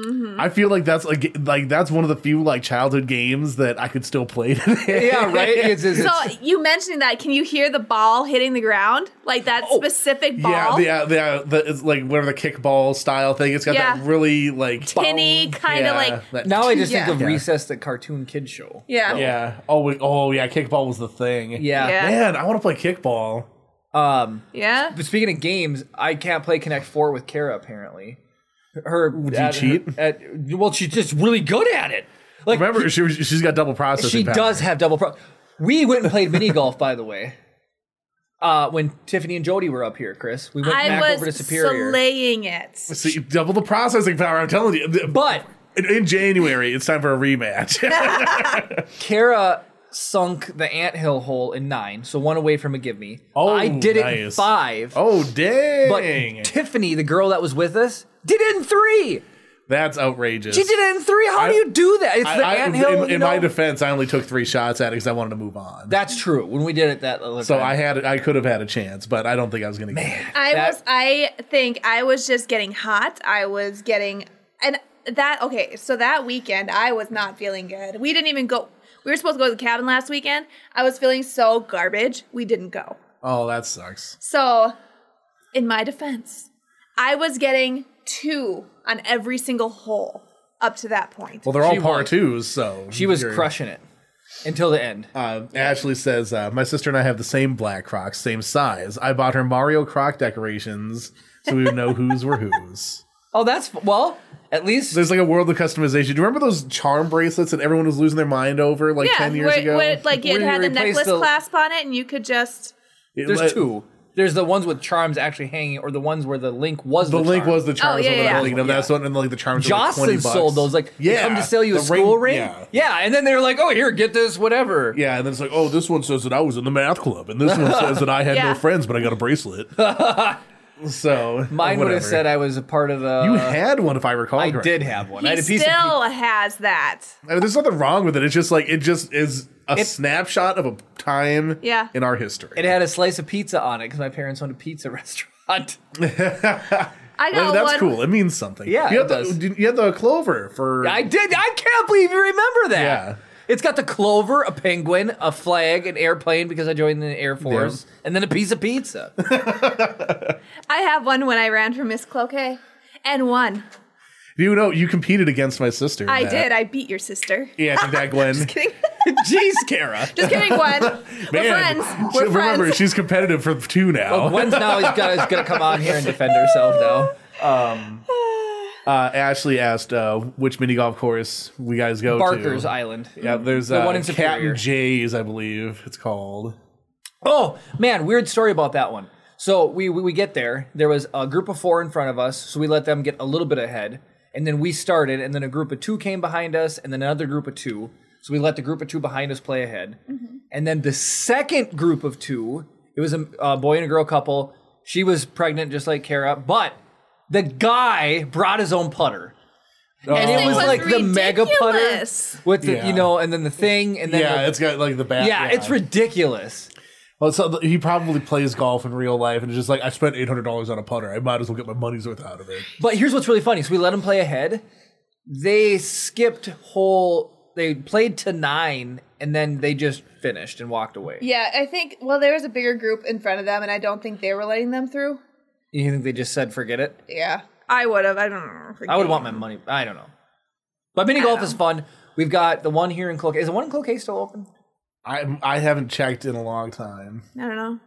I feel like that's like like that's one of the few like childhood games that I could still play today. Yeah, right. It's, it's, so you mentioning that, can you hear the ball hitting the ground? Like that Oh, specific ball? Yeah, the, uh, the, uh, the it's like whatever the kickball style thing. It's got Yeah. that really like Tinny kind of yeah, like. that- now I just Yeah. think of Yeah. Recess, the cartoon kid show. Yeah. yeah. Oh, wait, oh yeah, kickball was the thing. Yeah. Yeah. Man, I want to play kickball. Um, Yeah. but speaking of games, I can't play Connect Four with Kara. Apparently, her. Would you cheat? At, well, she's just really good at it. Like, Remember, she was, she's got double processing. she power. does have double pro. We went and played mini golf, by the way. Uh, when Tiffany and Jody were up here, Chris, we went I back over to was Superior. slaying it. See, double the processing power. I'm telling you. But in, in January, it's time for a rematch. Kara sunk the anthill hole in nine, so one away from a give me. Oh, I did it in nice. five. oh dang! But Tiffany, the girl that was with us, did it in three. That's outrageous. She did it in three. How I- do you do that? It's I, the I- anthill. in you in my know? defense, I only took three shots at it because I wanted to move on. That's true. When we did it that other so time. I had, I could have had a chance, but I don't think I was going to get it. I That- was. I think I was just getting hot. I was getting, and that okay. So that weekend, I was not feeling good. We didn't even go. We were supposed to go to the cabin last weekend. I was feeling so garbage. We didn't go. Oh, that sucks. So, in my defense, I was getting two on every single hole up to that point. Well, they're all She par was. twos, so she was you're- crushing it until the end. Uh, Ashley says, uh, my sister and I have the same black Crocs, same size. I bought her Mario Croc decorations so we would know whose were whose. Oh, that's well. At least There's like a world of customization. Do you remember those charm bracelets that everyone was losing their mind over like yeah, ten years where, ago? where, like it Where you had the replace necklace the- clasp on it, and you could just. It there's let- two. There's the ones with charms actually hanging, or the ones where the link was The the, link charm. was the charms. Oh, yeah, that yeah, I'm thinking of. yeah. That's one, and like the charms. were like twenty Jocelyn bucks. sold those. Like, yeah, they come to sell you a the school ring. Yeah. yeah, and then they're like, oh, here, get this, whatever. Yeah, and then it's like, oh, this one says that I was in the math club, and this one says that I had Yeah. no friends, but I got a bracelet. So Mine would have whatever. said I was a part of the. You had one, if I recall. I correctly. did have one. I He had a piece of. still has that. I mean, there's nothing wrong with it. It's just like it just is a It- snapshot of a time Yeah. in our history. It had a slice of pizza on it because my parents owned a pizza restaurant. I I got mean, that's one. cool. It means something. Yeah, you it had the does. you had the clover for. I did. I can't believe you remember that. Yeah. It's got the clover, a penguin, a flag, an airplane because I joined the Air Force, and then a piece of pizza. I have one when I ran for Miss Cloquet and won. You know, you competed against my sister. in I that. did. I beat your sister. Yeah, I think that Gwen. Just kidding. Jeez, Kara. Just kidding, Gwen. We're Man, friends. she- We're remember, friends. she's competitive for two now. Well, Gwen's now is gonna, is gonna come on here and defend herself now. Uh, Ashley asked uh, which mini golf course we guys go Barker's to. Island. Yeah, there's The uh, one in Cat Superior. and Jay's, I believe it's called. Oh man, weird story about that one. So we, we we get there. There was a group of four in front of us, so we let them get a little bit ahead, and then we started, and then a group of two came behind us, and then another group of two. So we let the group of two behind us play ahead, and then the second group of two, it was a, a boy and a girl couple. She was pregnant, just like Kara, but the guy brought his own putter. And This it thing was, was like the mega putter ridiculous. with the, Yeah. you know, and then the thing, and then Yeah, the- it's got like the bat. yeah, it's ridiculous. Well, so he probably plays golf in real life, and it's just like I spent eight hundred dollars on a putter. I might as well get my money's worth out of it. But here's what's really funny. So we let them play ahead. They skipped whole. They played to nine, and then they just finished and walked away. Yeah, I think, well, there was a bigger group in front of them, and I don't think they were letting them through. You think they just said forget it? Yeah. I would have. I don't know. I would want my money. I don't know. But mini golf is fun. We've got the one here in Cloquet. Is the one in Cloquet still open? I I haven't checked in a long time. I don't know.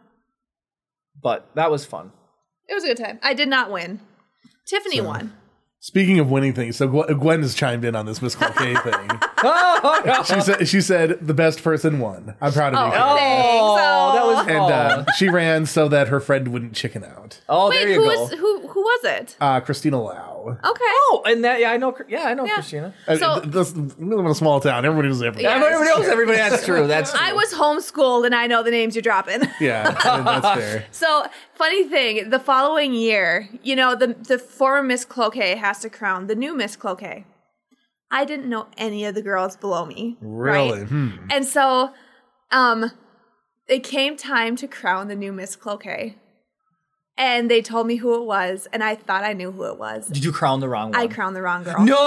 But that was fun. It was a good time. I did not win. Tiffany won. Speaking of winning things, so Gwen, Gwen has chimed in on this Miss Cloquet thing. Oh, no. She said she said the best person won. I'm proud of Oh, you. Karen. thanks. Oh, that was And uh, she ran so that her friend wouldn't chicken out. Oh, Wait, there you who go. was who? Who was it? Uh, Christina Lau. Okay. Oh, and that yeah, I know. Yeah, I know Yeah. Christina. Uh, So- th- this, we live in a small town. Everybody knows everybody. Yeah. Yeah, everybody knows everybody. That's true. That's true. I was homeschooled, and I know the names you're dropping. Yeah, I mean, that's fair. So, funny thing, the following year, you know, the the former Miss Cloquet has to crown the new Miss Cloquet. I didn't know any of the girls below me. Really? Right? Hmm. And so, um, it came time to crown the new Miss Cloquet. And they told me who it was, and I thought I knew who it was. Did you crown the wrong one? I crowned the wrong girl. No,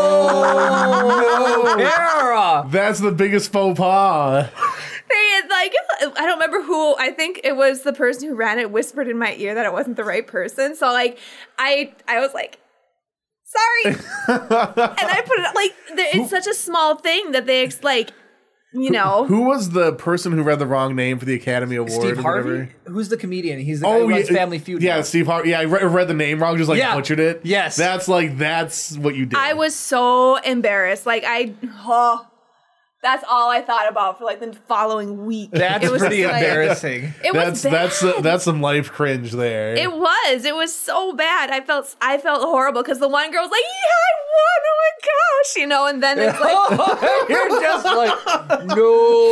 no, Kara. That's the biggest faux pas. They had, like, I don't remember who, I think it was the person who ran it whispered in my ear that it wasn't the right person. So, like, I I was like, sorry. And I put it, like, there- it's such a small thing that they, ex- like, you know. Who was the person who read the wrong name for the Academy Award? Steve or Harvey? whatever? Who's the comedian? He's the guy who runs Family Feud. Yeah, now. Steve Harvey. Yeah, I re- read the name wrong, just like Yeah. butchered it. Yes. That's like, that's what you did. I was so embarrassed. Like, I, oh, that's all I thought about for, like, the following week. That's It was pretty just, like- embarrassing. It was that's bad. that's uh, that's some life cringe there. It was. It was so bad. I felt I felt horrible because the one girl was like, "Yeah, I won! Oh my gosh!" You know, and then it's like, You're just like, no.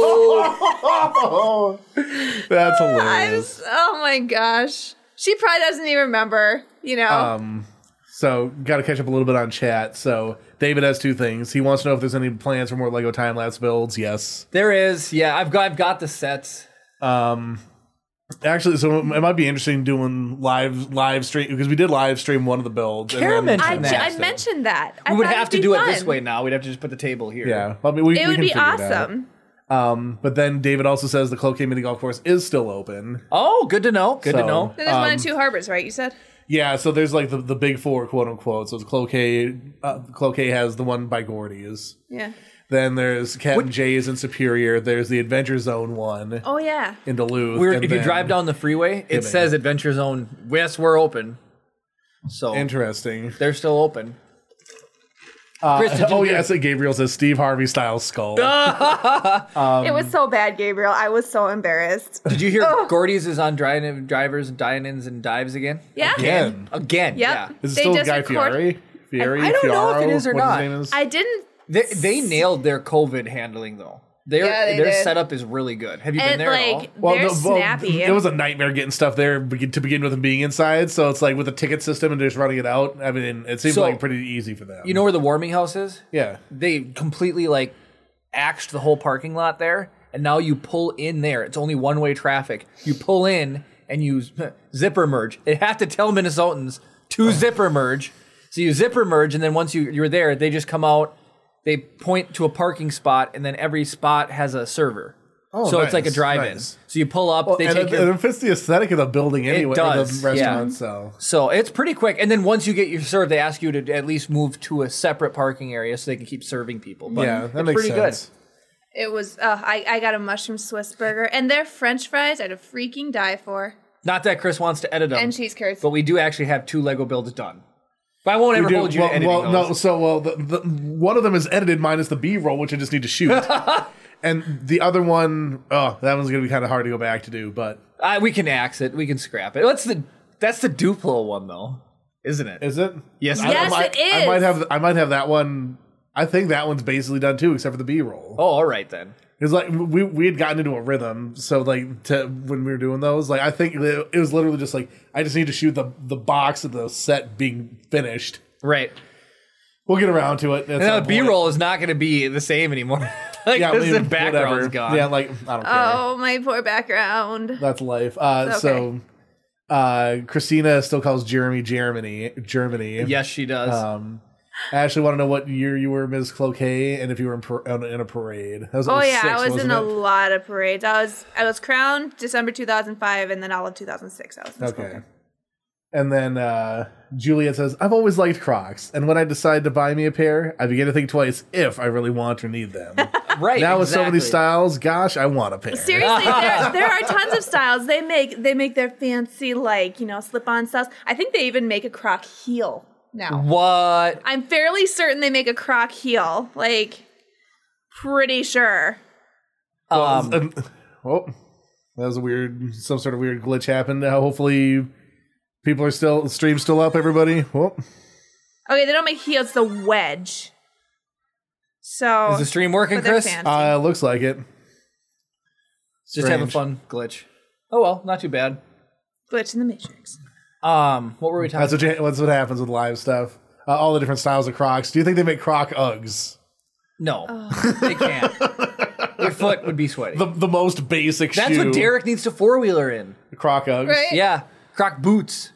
oh, that's I hilarious. was, oh my gosh. She probably doesn't even remember. You know. Um, so got to catch up a little bit on chat. So David has two things. He wants to know if there's any plans for more Lego time lapse builds. Yes. There is. Yeah, I've got, I've got the sets. Um, actually, so it might be interesting doing live live stream because we did live stream one of the builds. and Kara then- mentioned I, that. ju- I mentioned that. I We would thought have it'd to be do it fun. this way now. We'd have to just put the table here. Yeah, I mean, we, It we would can be figure it out. awesome. Um, but then David also says the Cloquet mini golf course is still open. Oh, good to know. Good So- to know. There's one Um, in Two Harbors, right? You said. Yeah, so there's like the, the big four, quote unquote. So it's Cloquet. Uh, Cloquet has the one by Gordy's. Yeah. Then there's Cat and Jay's in Superior. There's the Adventure Zone one Oh yeah. in Duluth. We're, and if you then- drive down the freeway, it man. says Adventure Zone. Yes, we're open. So Interesting. they're still open. Uh, Chris, did you oh hear- yes, Gabriel says Steve Harvey style skull. it was so bad, Gabriel. I was so embarrassed. Did you hear Gordy's is on dri- drivers and dine-ins and dives again? Yeah. Again, Again, Yep. yeah. is it They still just Guy record- Fieri? Fieri? I don't know if it Fiaro? is or What not. His name is? I didn't. They, they nailed their COVID handling though. Their Yeah, they their did. setup is really good. Have you been And there at all? like they're no, snappy. it was a nightmare getting stuff there begin- to begin with and being inside. So it's like with the ticket system and just running it out. I mean, it seems So, like pretty easy for them. You know where the warming house is? Yeah. They completely like axed the whole parking lot there, and now you pull in there. It's only one way traffic. You pull in and you zipper merge. It have to tell Minnesotans to zipper merge. So you zipper merge, and then once you you're there, they just come out. They point to a parking spot, and then every spot has a server. Oh, so it's like a nice, drive-in. nice. So you pull up, Well, they and take it, your. it fits the aesthetic of the building anyway. does, the restaurant. yeah. So So it's pretty quick, and then once you get your serve, they ask you to at least move to a separate parking area so they can keep serving people. But yeah, that it's makes pretty sense. It was. Uh, I I got a mushroom Swiss burger, and their French fries are to freaking die for, good. Not that Chris wants to edit them, and cheese curds. but we do actually have two Lego builds done. But I won't We ever do- hold you well, to editing well, no, those. so well, the, the, one of them is edited minus the B roll, which I just need to shoot, and the other one, oh, that one's gonna be kind of hard to go back to do, but Uh, we can axe it. We can scrap it. What's the? That's the Duplo one though, isn't it? is it? Yes, I, Yes, might, it I might is. have, I might have that one. I think that one's basically done too, except for the B roll. Oh, all right then. It's like we we had gotten into a rhythm, so like to when we were doing those, like I think it it was literally just like I just need to shoot the the box of the set being finished. Right. We'll get around to it. And now the B roll is not going to be the same anymore. like Yeah, because I the mean, background's whatever. gone. Yeah, like I don't care. Oh, my poor background. That's life. Uh, It's So, okay. uh, Christina still calls Jeremy Germany. Germany. Yes, she does. Um, I actually want to know what year you were Miz Cloquet and if you were in, par- in in a parade. That was Oh oh yeah, six, I was in wasn't a it? lot of parades. I was I was crowned December two thousand five, and then all of two thousand six. I was in Okay. school. And then uh, Juliet says, I've always liked Crocs, and when I decide to buy me a pair, I begin to think twice if I really want or need them. right. Now with so many exactly. styles, gosh, I want a pair. Seriously, there, there are tons of styles. They make they make their fancy like you know slip on styles. I think they even make a Croc heel now. What? I'm fairly certain they make a Croc heel. Like, pretty sure. Um, Um, oh, that was a weird, some sort of weird glitch happened. Uh, hopefully, people are still, the stream's still up, everybody. Oh, Okay, they don't make heels. The wedge. So is the stream working, but they're Chris? fancy. uh, looks like it. Just have a Strange. fun glitch. Oh well, not too bad. Glitch in the Matrix. Um, what were we talking? That's what, you, that's what happens with live stuff. Uh, all the different styles of Crocs. Do you think they make Croc Uggs? No, Oh. they can't. Your foot would be sweaty. The the most basic That's shoe. what Derek needs to four wheeler in. Croc Uggs. Right? Yeah, Croc boots,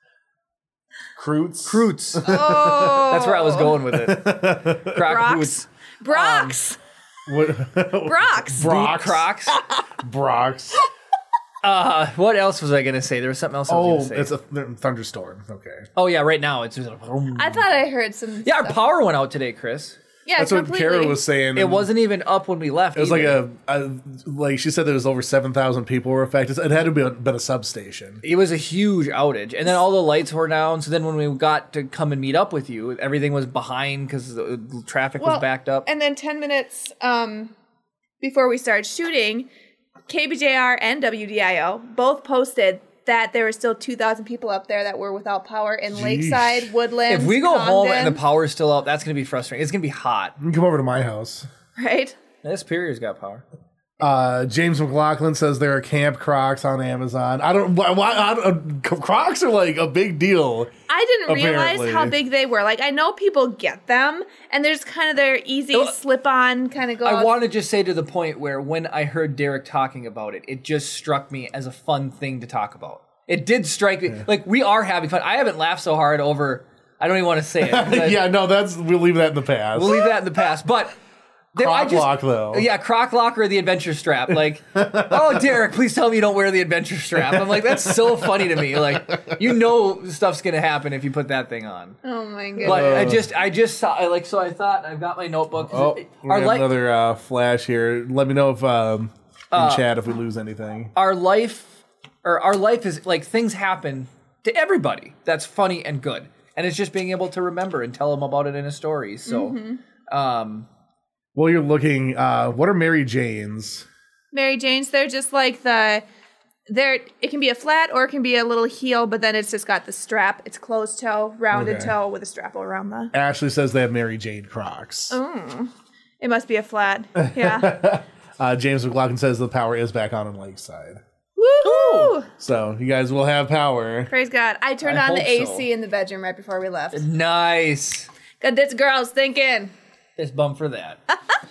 Croots. Croots. Oh, That's where I was going with it. Croc Brocs. boots, Brox. What? Brox. boot Brocs. Crocs. Brocs. Uh, what else was I gonna say? There was something else I was Oh, gonna say. it's a th- thunderstorm. Okay. oh yeah, right now it's just. I thought I heard some. yeah, our stuff. power went out today, Chris. Yeah, That's what completely. Kara was saying. It wasn't even up when we left. It was like either. a, a like she said there was over seven thousand people were affected. It had to be a, been a substation. It was a huge outage, and then all the lights were down. So then, when we got to come and meet up with you, everything was behind because the traffic was Well, backed up. And then ten minutes um, before we started shooting, K B J R and W D I O both posted that there were still two thousand people up there that were without power in Lakeside, Woodlands. If we go home and the Condon, power's still out, that's gonna be frustrating. It's gonna be hot. You can come over to my house. right? This Superior's got power. Uh, James McLaughlin says there are Camp Crocs on Amazon. I don't why, why I don't, Crocs are like a big deal. I didn't realize Apparently. how big they were. Like I know people get them, and there's kind of their easy Oh, slip-on kind of go. I want to just say to the point where when I heard Derek talking about it, it just struck me as a fun thing to talk about. It did strike me. Like, we are having fun. I haven't laughed so hard over, I don't even want to say it. but Yeah, no, that's we'll leave that in the past. We'll leave that in the past. But there, I Croc just, lock though. Yeah, croc lock or the adventure strap. Like, oh, Derek, please tell me you don't wear the adventure strap. I'm like, that's so funny to me. Like, you know stuff's going to happen if you put that thing on. Oh my goodness. But I just, I just saw, I like, so I thought, I've got my notebook. Oh, we our, have li- another uh, flash here. Let me know if um, in Uh, chat if we lose anything. our life, or our life is like things happen to everybody. That's funny and good. And it's just being able to remember and tell them about it in a story. So, Mm-hmm. um, Well, you're looking. Uh, what are Mary Janes? Mary Jane's, they're just like the, they're, it can be a flat or it can be a little heel, but then it's just got the strap. It's closed toe, rounded Okay. toe with a strap around the, Ashley says they have Mary Jane Crocs. Oh. it must be a flat. Yeah. Uh, James McLaughlin says the power is back on in Lakeside. Woo! So you guys will have power. Praise God. I turned I on the hope A so. C in the bedroom right before we left. nice. Got this girl's thinking. Fist bump for that.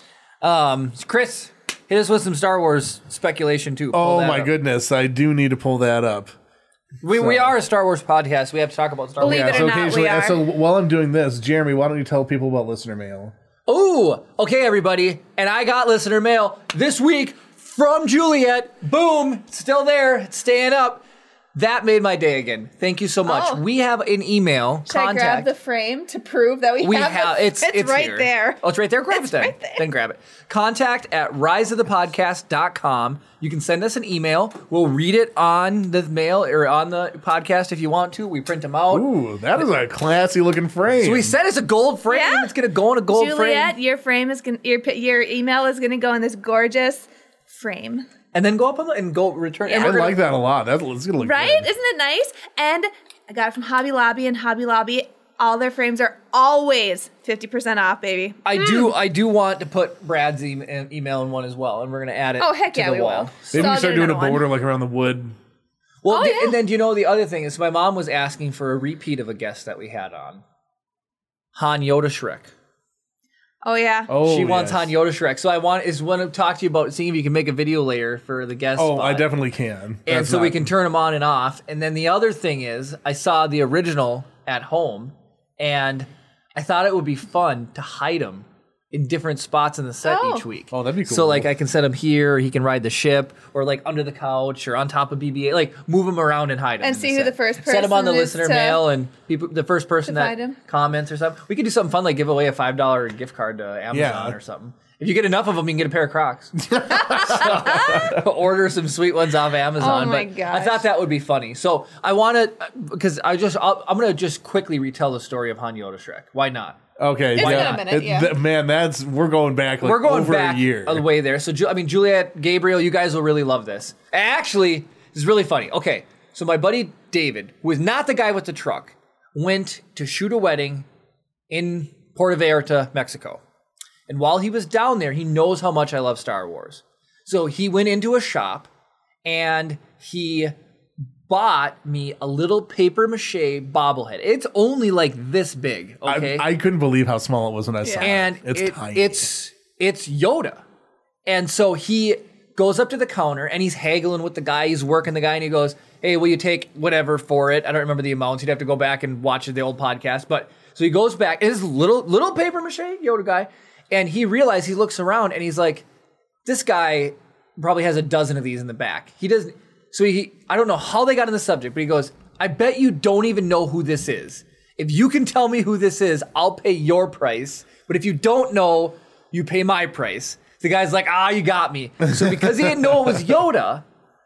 um, Chris, hit us with some Star Wars speculation too. Pull Oh that my up. goodness, I do need to pull that up. We, we So- are a Star Wars podcast. We have to talk about Star Believe Wars. it so or not, we occasionally, are. so while I'm doing this, Jeremy, why don't you tell people about listener mail? Ooh, okay, everybody. And I got listener mail this week from Juliet. Boom, it's still there. It's staying up. That made my day again. Thank you so much. Oh. We have an email Should I grab contact. the frame to prove that we, we have, have it? it's it's, it's right here. there. Oh, it's right there. Grab It's it then. right there. Then grab it. Contact at rise of the podcast dot com. You can send us an email. We'll read it on the mail or on the podcast if you want to. We print them out. Ooh, that is a classy looking frame. So we said it's a gold frame. Yeah. It's gonna go in a gold Juliet, frame, your frame is gonna your pi- your email is gonna go in this gorgeous frame. and then go up on the, and go return. and I we're gonna- like that a lot. That's it's gonna look Right? good. Isn't it nice? And I got it from Hobby Lobby, and Hobby Lobby, all their frames are always fifty percent off, baby. I do. I do want to put Brad's e- email in one as well, and we're gonna add it. Oh, heck to yeah, the we wall. will. Maybe So we I'll start get doing a another one. border like around the wood. Well, Oh, the- yeah. and then do you know the other thing is my mom was asking for a repeat of a guest that we had on, Han Yoda Shrek. Oh, yeah. Oh, she wants yes. Han Yoda Shrek, so I want is want to talk to you about seeing if you can make a video layer for the guest. Oh, spot. I definitely can. And That's so we not- can turn them on and off. And then the other thing is, I saw the original at home, and I thought it would be fun to hide them in different spots in the set Oh. each week. Oh, that'd be cool. So like I can set him here, or he can ride the ship, or like under the couch, or on top of B B A, like move him around and hide him. And in see the who set. the first Set him on the person is listener to- mail, and people, the first person to that find him. comments or something. We could do something fun, like give away a five dollar gift card to Amazon Yeah. or something. If you get enough of them, you can get a pair of Crocs. So, order some sweet ones off Amazon. Oh my but I gosh. thought that would be funny. So I want to, because I just, I'll, I'm going to just quickly retell the story of Han Yoda Shrek. Why not? Okay, It's yeah. been a minute, It- yeah. th- man, that's we're going back. Like We're going over back a year. the way there. So, Ju- I mean, Juliet, Gabriel, you guys will really love this. Actually, this is really funny. Okay, so my buddy David, who is not the guy with the truck, went to shoot a wedding in Puerto Vallarta, Mexico. And while he was down there, he knows how much I love Star Wars. So he went into a shop and he bought me a little paper mache bobblehead. It's only like this big, okay? I, I couldn't believe how small it was when I saw and it. It's it- tiny. it's it's Yoda. And so he goes up to the counter and he's haggling with the guy. He's working the guy and he goes, "Hey, will you take whatever for it?" I don't remember the amounts. You'd have to go back and watch the old podcast. But so he goes back. His little little paper mache Yoda guy, and he realized he looks around and he's like, "This guy probably has a dozen of these in the back." He doesn't. So he, I don't know how they got on the subject, but he goes, "I bet you don't even know who this is. If you can tell me who this is, I'll pay your price. But if you don't know, you pay my price." The guy's like, "Ah, you got me." So because he didn't know it was Yoda,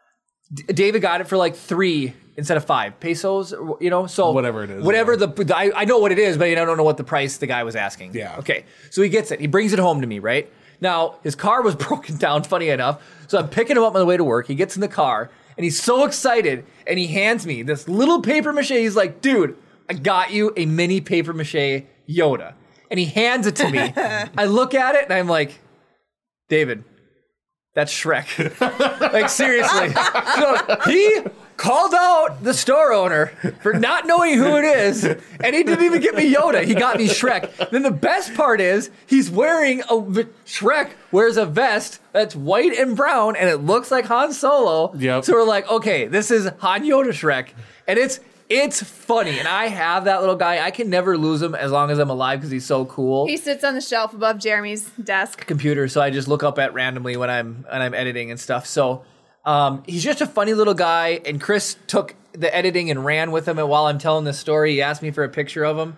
D- David got it for like three instead of five pesos, or, you know? So Whatever it is, Whatever yeah. the, I, I know what it is, but I don't know what the price the guy was asking. Yeah. Okay. So he gets it. He brings it home to me, right? Now, his car was broken down, funny enough. So I'm picking him up on the way to work. He gets in the car and he's so excited and he hands me this little paper mache. He's like, "Dude, I got you a mini paper mache Yoda." And he hands it to me. I look at it and I'm like, "David, that's Shrek." Like, seriously. So he called out the store owner for not knowing who it is, and he didn't even get me Yoda. He got me Shrek. Then the best part is he's wearing a v- Shrek wears a vest that's white and brown, and it looks like Han Solo. Yep. So we're like, okay, this is Han Yoda Shrek, and it's it's funny. And I have that little guy. I can never lose him as long as I'm alive because he's so cool. He sits on the shelf above Jeremy's desk. Computer, so I just look up at randomly when I'm when I'm editing and stuff. So um, he's just a funny little guy, and Chris took the editing and ran with him. And while I'm telling this story, he asked me for a picture of him,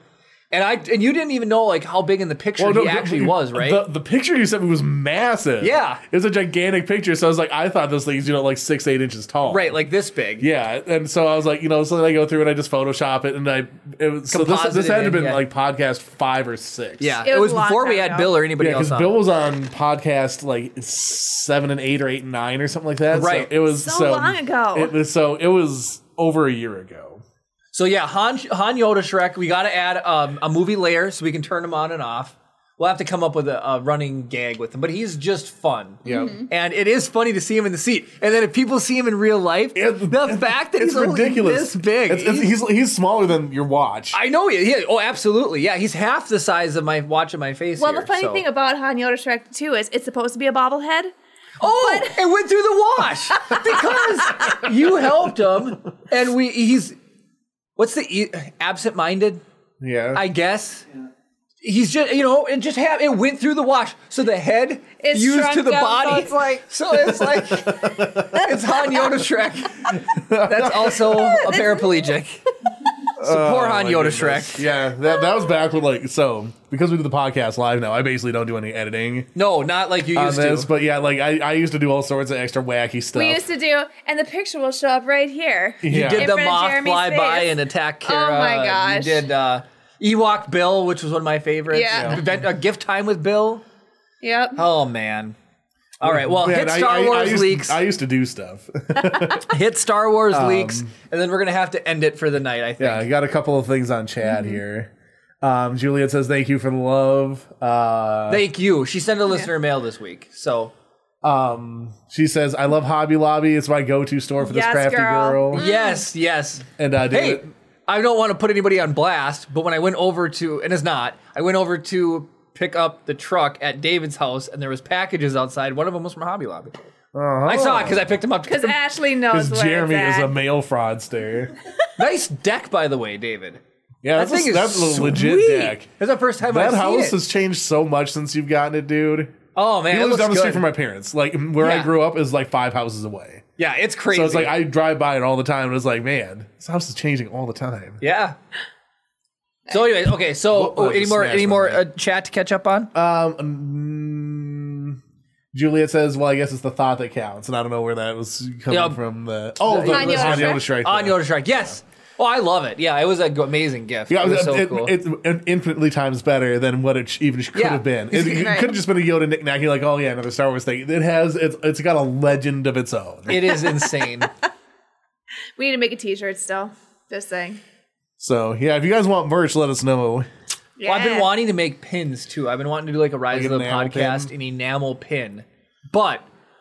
And I and you didn't even know like how big in the picture Well, no, he the- actually the- was, right? The, the picture you sent me was massive. Yeah. It was a gigantic picture. So I was like, I thought this thing's, you know, like six, eight inches tall. right, like this big. Yeah. And so I was like, you know, so then I go through and I just Photoshop it and I, it was, so this, Composite this had to it have been in, yeah. like podcast five or six. Yeah, It it was was a long before we time had ago. Bill or anybody Yeah, else because on. Bill was on podcast like seven and eight or eight and nine or something like that. So Right. it was So so, long ago. It was so it was over a year ago. So yeah, Han Han Yoda Shrek. We got to add um, a movie layer so we can turn him on and off. We'll have to come up with a, a running gag with him, but he's just fun. Yeah. Mm-hmm. And it is funny to see him in the seat. And then if people see him in real life, It- the fact that it's he's only ridiculous. this big. It's, it's, he's he's smaller than your watch. I know he, he. Oh, absolutely. Yeah, he's half the size of my watch of my face. Well, here, the funny so. thing about Han Yoda Shrek too is it's supposed to be a bobblehead. Oh, it went through the wash because you helped him, and we. He's what's the e- absent-minded? yeah. I guess. He's just, you know, it just have it went through the wash, so the head It's used shrunk to the down, body. so it's like- so it's like it's Han Yoda Shrek. That's also a paraplegic. So poor Han Oh, my Yoda goodness. Shrek. Yeah, that, that was back with like so because we do the podcast live now. I basically don't do any editing No, not like you on used this, to. but yeah, like I, I used to do all sorts of extra wacky stuff. We used to do, and the picture will show up right here. Yeah. You did In the front of moth Jeremy's fly by face. and attack Oh Kara. my gosh. You did uh, Ewok Bill, which was one of my favorites. Yeah. Event, uh, gift time with Bill. Yep. Oh man. All right, well, Man, hit I- Star I- I Wars used- leaks. I used to do stuff. hit Star Wars Um, leaks, and then we're gonna have to end it for the night. I think. Yeah, I got a couple of things on chat Mm-hmm. here. Um, Juliet says thank you for the love. Uh, Thank you. She sent a listener mail this week, so um, she says I love Hobby Lobby. It's my go-to store for this Yes, crafty girl. girl. yes, yes. And uh, Hey, David, I don't want to put anybody on blast, but when I went over to, and it's not, I went over to pick up the truck at David's house, and there was packages outside. One of them was from Hobby Lobby. I saw it because I picked them up. Because Ashley knows because where Jeremy it's is at. a mail fraudster. Nice deck, by the way, David. Yeah, That that's, thing a, is that's a legit sweet. deck. That's the first time That I've seen house it. has changed so much since you've gotten it, dude. Oh man, He it lives looks down the street good. from my parents. Like where I Yeah. grew up is like five houses away. Yeah, it's crazy. So it's like I drive by it all the time, and it's like, man, this house is changing all the time. yeah. So, anyways, okay. So, What- oh, what any was more, Smash any more Bros. uh, chat to catch up on? Um, mm, Juliet says, "Well, I guess it's the thought that counts," and I don't know where that was coming Yeah. from. The oh, the, Han the Yoda Han Yoda Shrek? Strike. On Yoda Strike, yes. Oh, I love it. Yeah, it was an amazing gift. Yeah, it was so it- cool. it's infinitely times better than what it sh- even could Yeah. have been. It, it Right. could have just been a Yoda knickknack. You're like, oh yeah, another Star Wars thing. It has, it's, it's got a legend of its own. it is insane. We need to make a T-shirt still. Just saying. So yeah, if you guys want merch, let us know. Yeah. Well, I've been wanting to make pins too. I've been wanting to do like a Rise Like of an the enamel podcast, pin? an enamel pin. But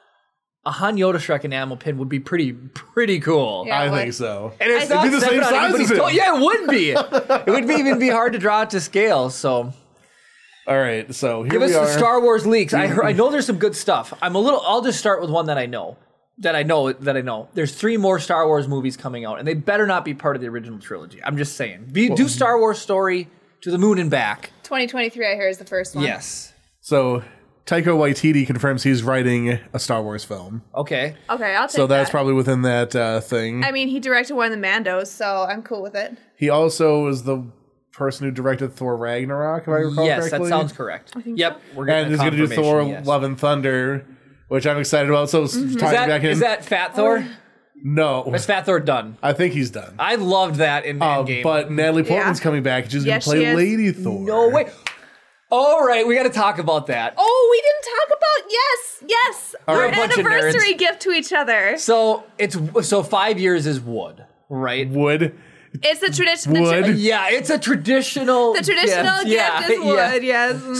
a Han Yoda Shrek enamel pin would be pretty, pretty cool. Yeah. I it would. think so. And it's It'd not be the stepping same on size anybody's as it. toe. Yeah, it would be. it would be, even be hard to draw it to scale. So All right, so here give we us are. the Star Wars leaks. I heard, I know there's some good stuff. I'm a little. I'll just start with one that I know. That I know. That I know. There's three more Star Wars movies coming out, and they better not be part of the original trilogy. I'm just saying. Be, do Star Wars story to the moon and back. twenty twenty-three, I hear, is the first one. Yes. So Taika Waititi confirms he's writing a Star Wars film. Okay. Okay, I'll take So that's that. probably within that uh, thing. I mean, he directed one of the Mandos, so I'm cool with it. He also is the person who directed Thor Ragnarok, if I recall Yes, correctly. that sounds correct. think Yep. We're getting And a he's going to do confirmation, Thor yes. Love and Thunder, which I'm excited about. So mm Is that, is that Fat Thor? no, Is Fat Thor done? I think he's done. I loved that in Uh, Endgame. but Natalie Portman's Yeah. coming back. She's Yes, going she to is. play Lady Thor. no way. All right, we got to talk about that. Oh, we didn't talk about yes, yes, All our right, a bunch of anniversary nerds. gift to each other. So it's so five years is wood, right? Would It's the tradition. The, Wood. tra- Yeah, it's a traditional. the traditional gift. gift Yeah, is wood. yeah. Yes. Mm.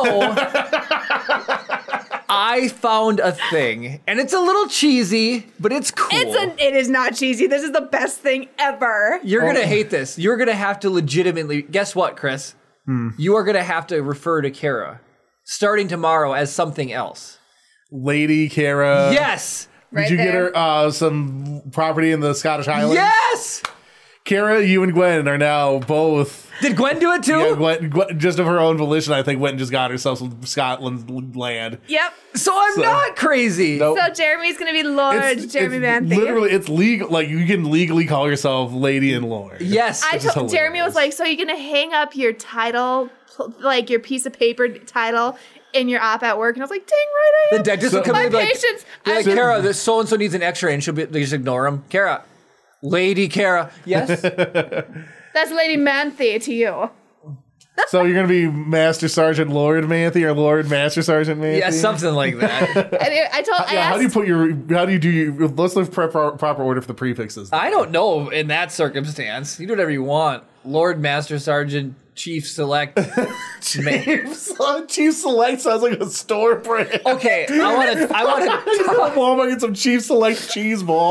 So I found a thing, and it's a little cheesy, but it's cool. It's a. It is not cheesy. This is the best thing ever. You're Oh. gonna hate this. You're gonna have to legitimately guess what, Chris? Hmm. You are gonna have to refer to Kara starting tomorrow as something else. Lady Kara? yes, Did Right you get there. her uh, some property in the Scottish Highlands? yes. Kara, you and Gwen are now both. Did Gwen do it too? Yeah, Gwen, Gwen, just of her own volition, I think, went and just got herself some Scotland land. Yep. So I'm So- not crazy. Nope. So Jeremy's gonna be Lord It's- Jeremy it's Van Literally, it's legal. Like, you can legally call yourself Lady and Lord. Yes. I Which is told Jeremy was hilarious. like, so you're gonna hang up your title, pl- like your piece of paper title, in your op at work, and I was like, dang right I the am. dentist So- will come My in and be like, patience. be like I'm Kara, this so and so needs an X-ray, and she'll be they just ignore him. Kara, Lady Kara, yes. That's Lady Manthe to you. So you're going to be Master Sergeant Lord Manthe or Lord Master Sergeant Manthe? Yeah, something like that. And I told, I Yeah, asked, how do you put your, how do you do your, let's look for proper, proper order for the prefixes. I don't know in that circumstance. You do whatever you want. Lord, Master Sergeant, Chief Select. Man. Chief Select sounds like a store brand. Okay, I want to. I want to. Go to Walmart, get some Chief Select cheese ball.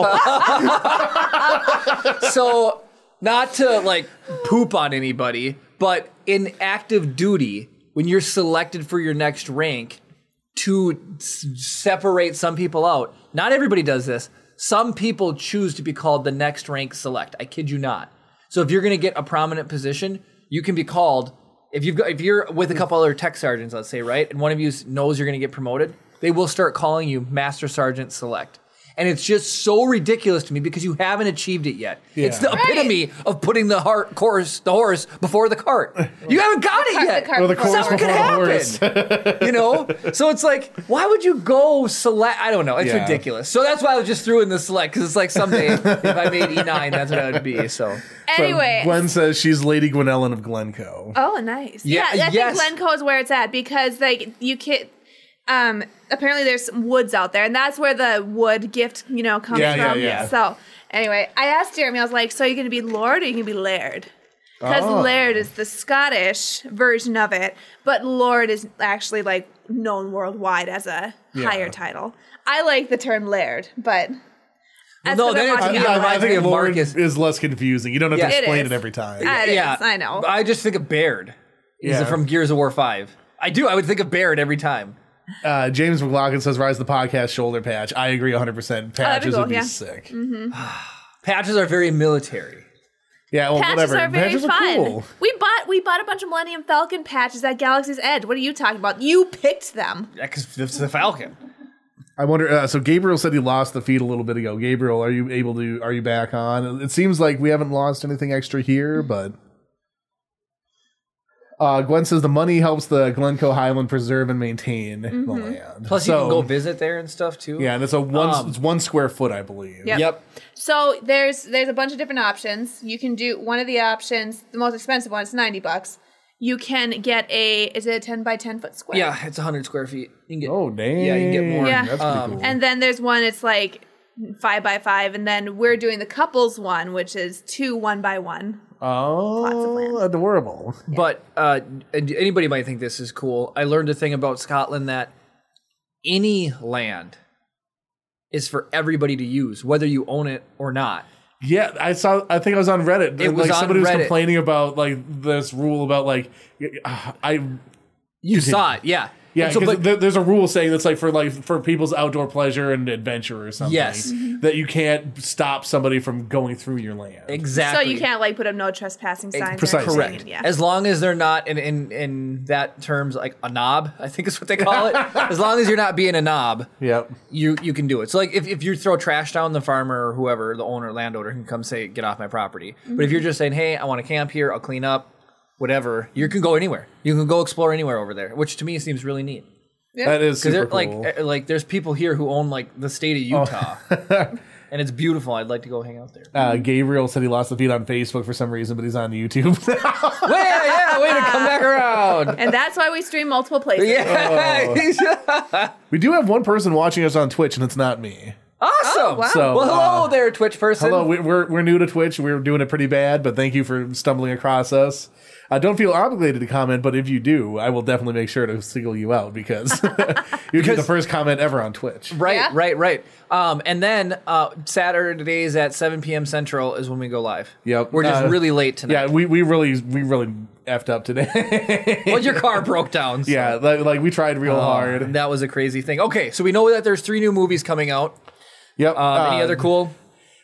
So, not to like poop on anybody, but in active duty, when you're selected for your next rank, to s- separate some people out, not everybody does this. Some people choose to be called the next rank select. I kid you not. So if you're going to get a prominent position, you can be called. If you've got, if you're with a couple other tech sergeants, let's say, right, and one of you knows you're going to get promoted, they will start calling you Master Sergeant Select. And it's just so ridiculous to me because you haven't achieved it yet. It's the Yeah. epitome of putting the heart course, the horse before the cart. You haven't got it cart- yet. the cart Or the before course Something before could the happen. horse. You know? So it's like, why would you go select? I don't know. It's Yeah. ridiculous. So that's why I just threw in the select because it's like someday if I made E nine, that's what I would be. So anyway. Gwen says she's Lady Gwynellen of Glencoe. Oh, nice. Yeah, Yeah, I yes. think Glencoe is where it's at because like you can. Um, apparently there's some woods out there, and that's where the wood gift, you know, comes Yeah, yeah, from. yeah. So anyway, I asked Jeremy, I was like, "So you're gonna be Lord or you gonna be Laird?" Because Oh. Laird is the Scottish version of it, but Lord is actually like known worldwide as a Yeah. higher title. I like the term Laird, but as no, for then them it's- watching yeah, out, it reminds me I think of Lord Marcus. is less confusing. You don't have Yeah. to It explain is. it every time. It yeah, is, I know. I just think of Baird. He's Yeah. from Gears of War five. I do. I would think of Baird every time. Uh, James McLaughlin says, "Rise the podcast shoulder patch." I agree one hundred percent. that'd be Patches cool, would be yeah. sick. Patches are very military. Yeah, well, Patches whatever. are very patches fun. are cool. We bought we bought a bunch of Millennium Falcon patches at Galaxy's Edge. What are you talking about? You picked them. Yeah, because it's the Falcon. I wonder. Uh, so Gabriel said he lost the feed a little bit ago. Gabriel, are you able to? Are you back on? It seems like we haven't lost anything extra here, but. Uh, Gwen says the money helps the Glencoe Highland preserve and maintain the land. Plus, so, you can go visit there and stuff too. Yeah, and it's a one. Um, it's one square foot, I believe. Yep. Yep. So there's there's a bunch of different options. You can do one of the options. The most expensive one is ninety bucks. You can get a is it a ten by ten foot square? Yeah, it's one hundred square feet. You can get. Oh, dang. Yeah, you can get more. Yeah. That's pretty Um, cool. And then there's one. It's like five by five, and then we're doing the couples one, which is two one by one. Lots of oh, land. adorable. But uh, and anybody might think this is cool. I learned a thing about Scotland that any land is for everybody to use, whether you own it or not. Yeah, I saw. I think I was on Reddit. It was like on somebody was Reddit. complaining about like this rule about like uh, I You saw it, yeah. yeah. And so, 'cause but there- there's a rule saying that's like for like for people's outdoor pleasure and adventure or something. Yes. that you can't stop somebody from going through your land. exactly. So you can't like put up no trespassing signs. or precisely. anything, Correct. Yeah. As long as they're not in, in in that terms like a knob, I think is what they call it. As long as you're not being a knob, Yep. you you can do it. So like if, if you throw trash down, the farmer or whoever, the owner, landowner can come say, get off my property. But if you're just saying, hey, I want to camp here, I'll clean up, whatever, you can go anywhere. You can go explore anywhere over there, which to me seems really neat. That is Because super like cool. uh, like there's people here who own like the state of Utah. And it's beautiful. I'd like to go hang out there. Uh, Gabriel said he lost the feed on Facebook for some reason, but he's on YouTube. Way, yeah, way to come back around. And that's why we stream multiple places. Yeah. We do have one person watching us on Twitch, and it's not me. Awesome. wow. So, Well, hello uh, there, Twitch person. Hello, we- we're we're new to Twitch. We're doing it pretty bad, but thank you for stumbling across us. Uh, don't feel obligated to comment, but if you do, I will definitely make sure to single you out because you're the first comment ever on Twitch. Right, Yeah. right, right. Um, and then uh, Saturdays at seven p.m. Central is when we go live. Yep. We're just Uh, really late tonight. Yeah, we, we really we really effed up today. Well, your car broke down. So. yeah, like, like we tried real Uh, hard. That was a crazy thing. Okay, so we know that there's three new movies coming out. Yep. Um, any uh, other cool?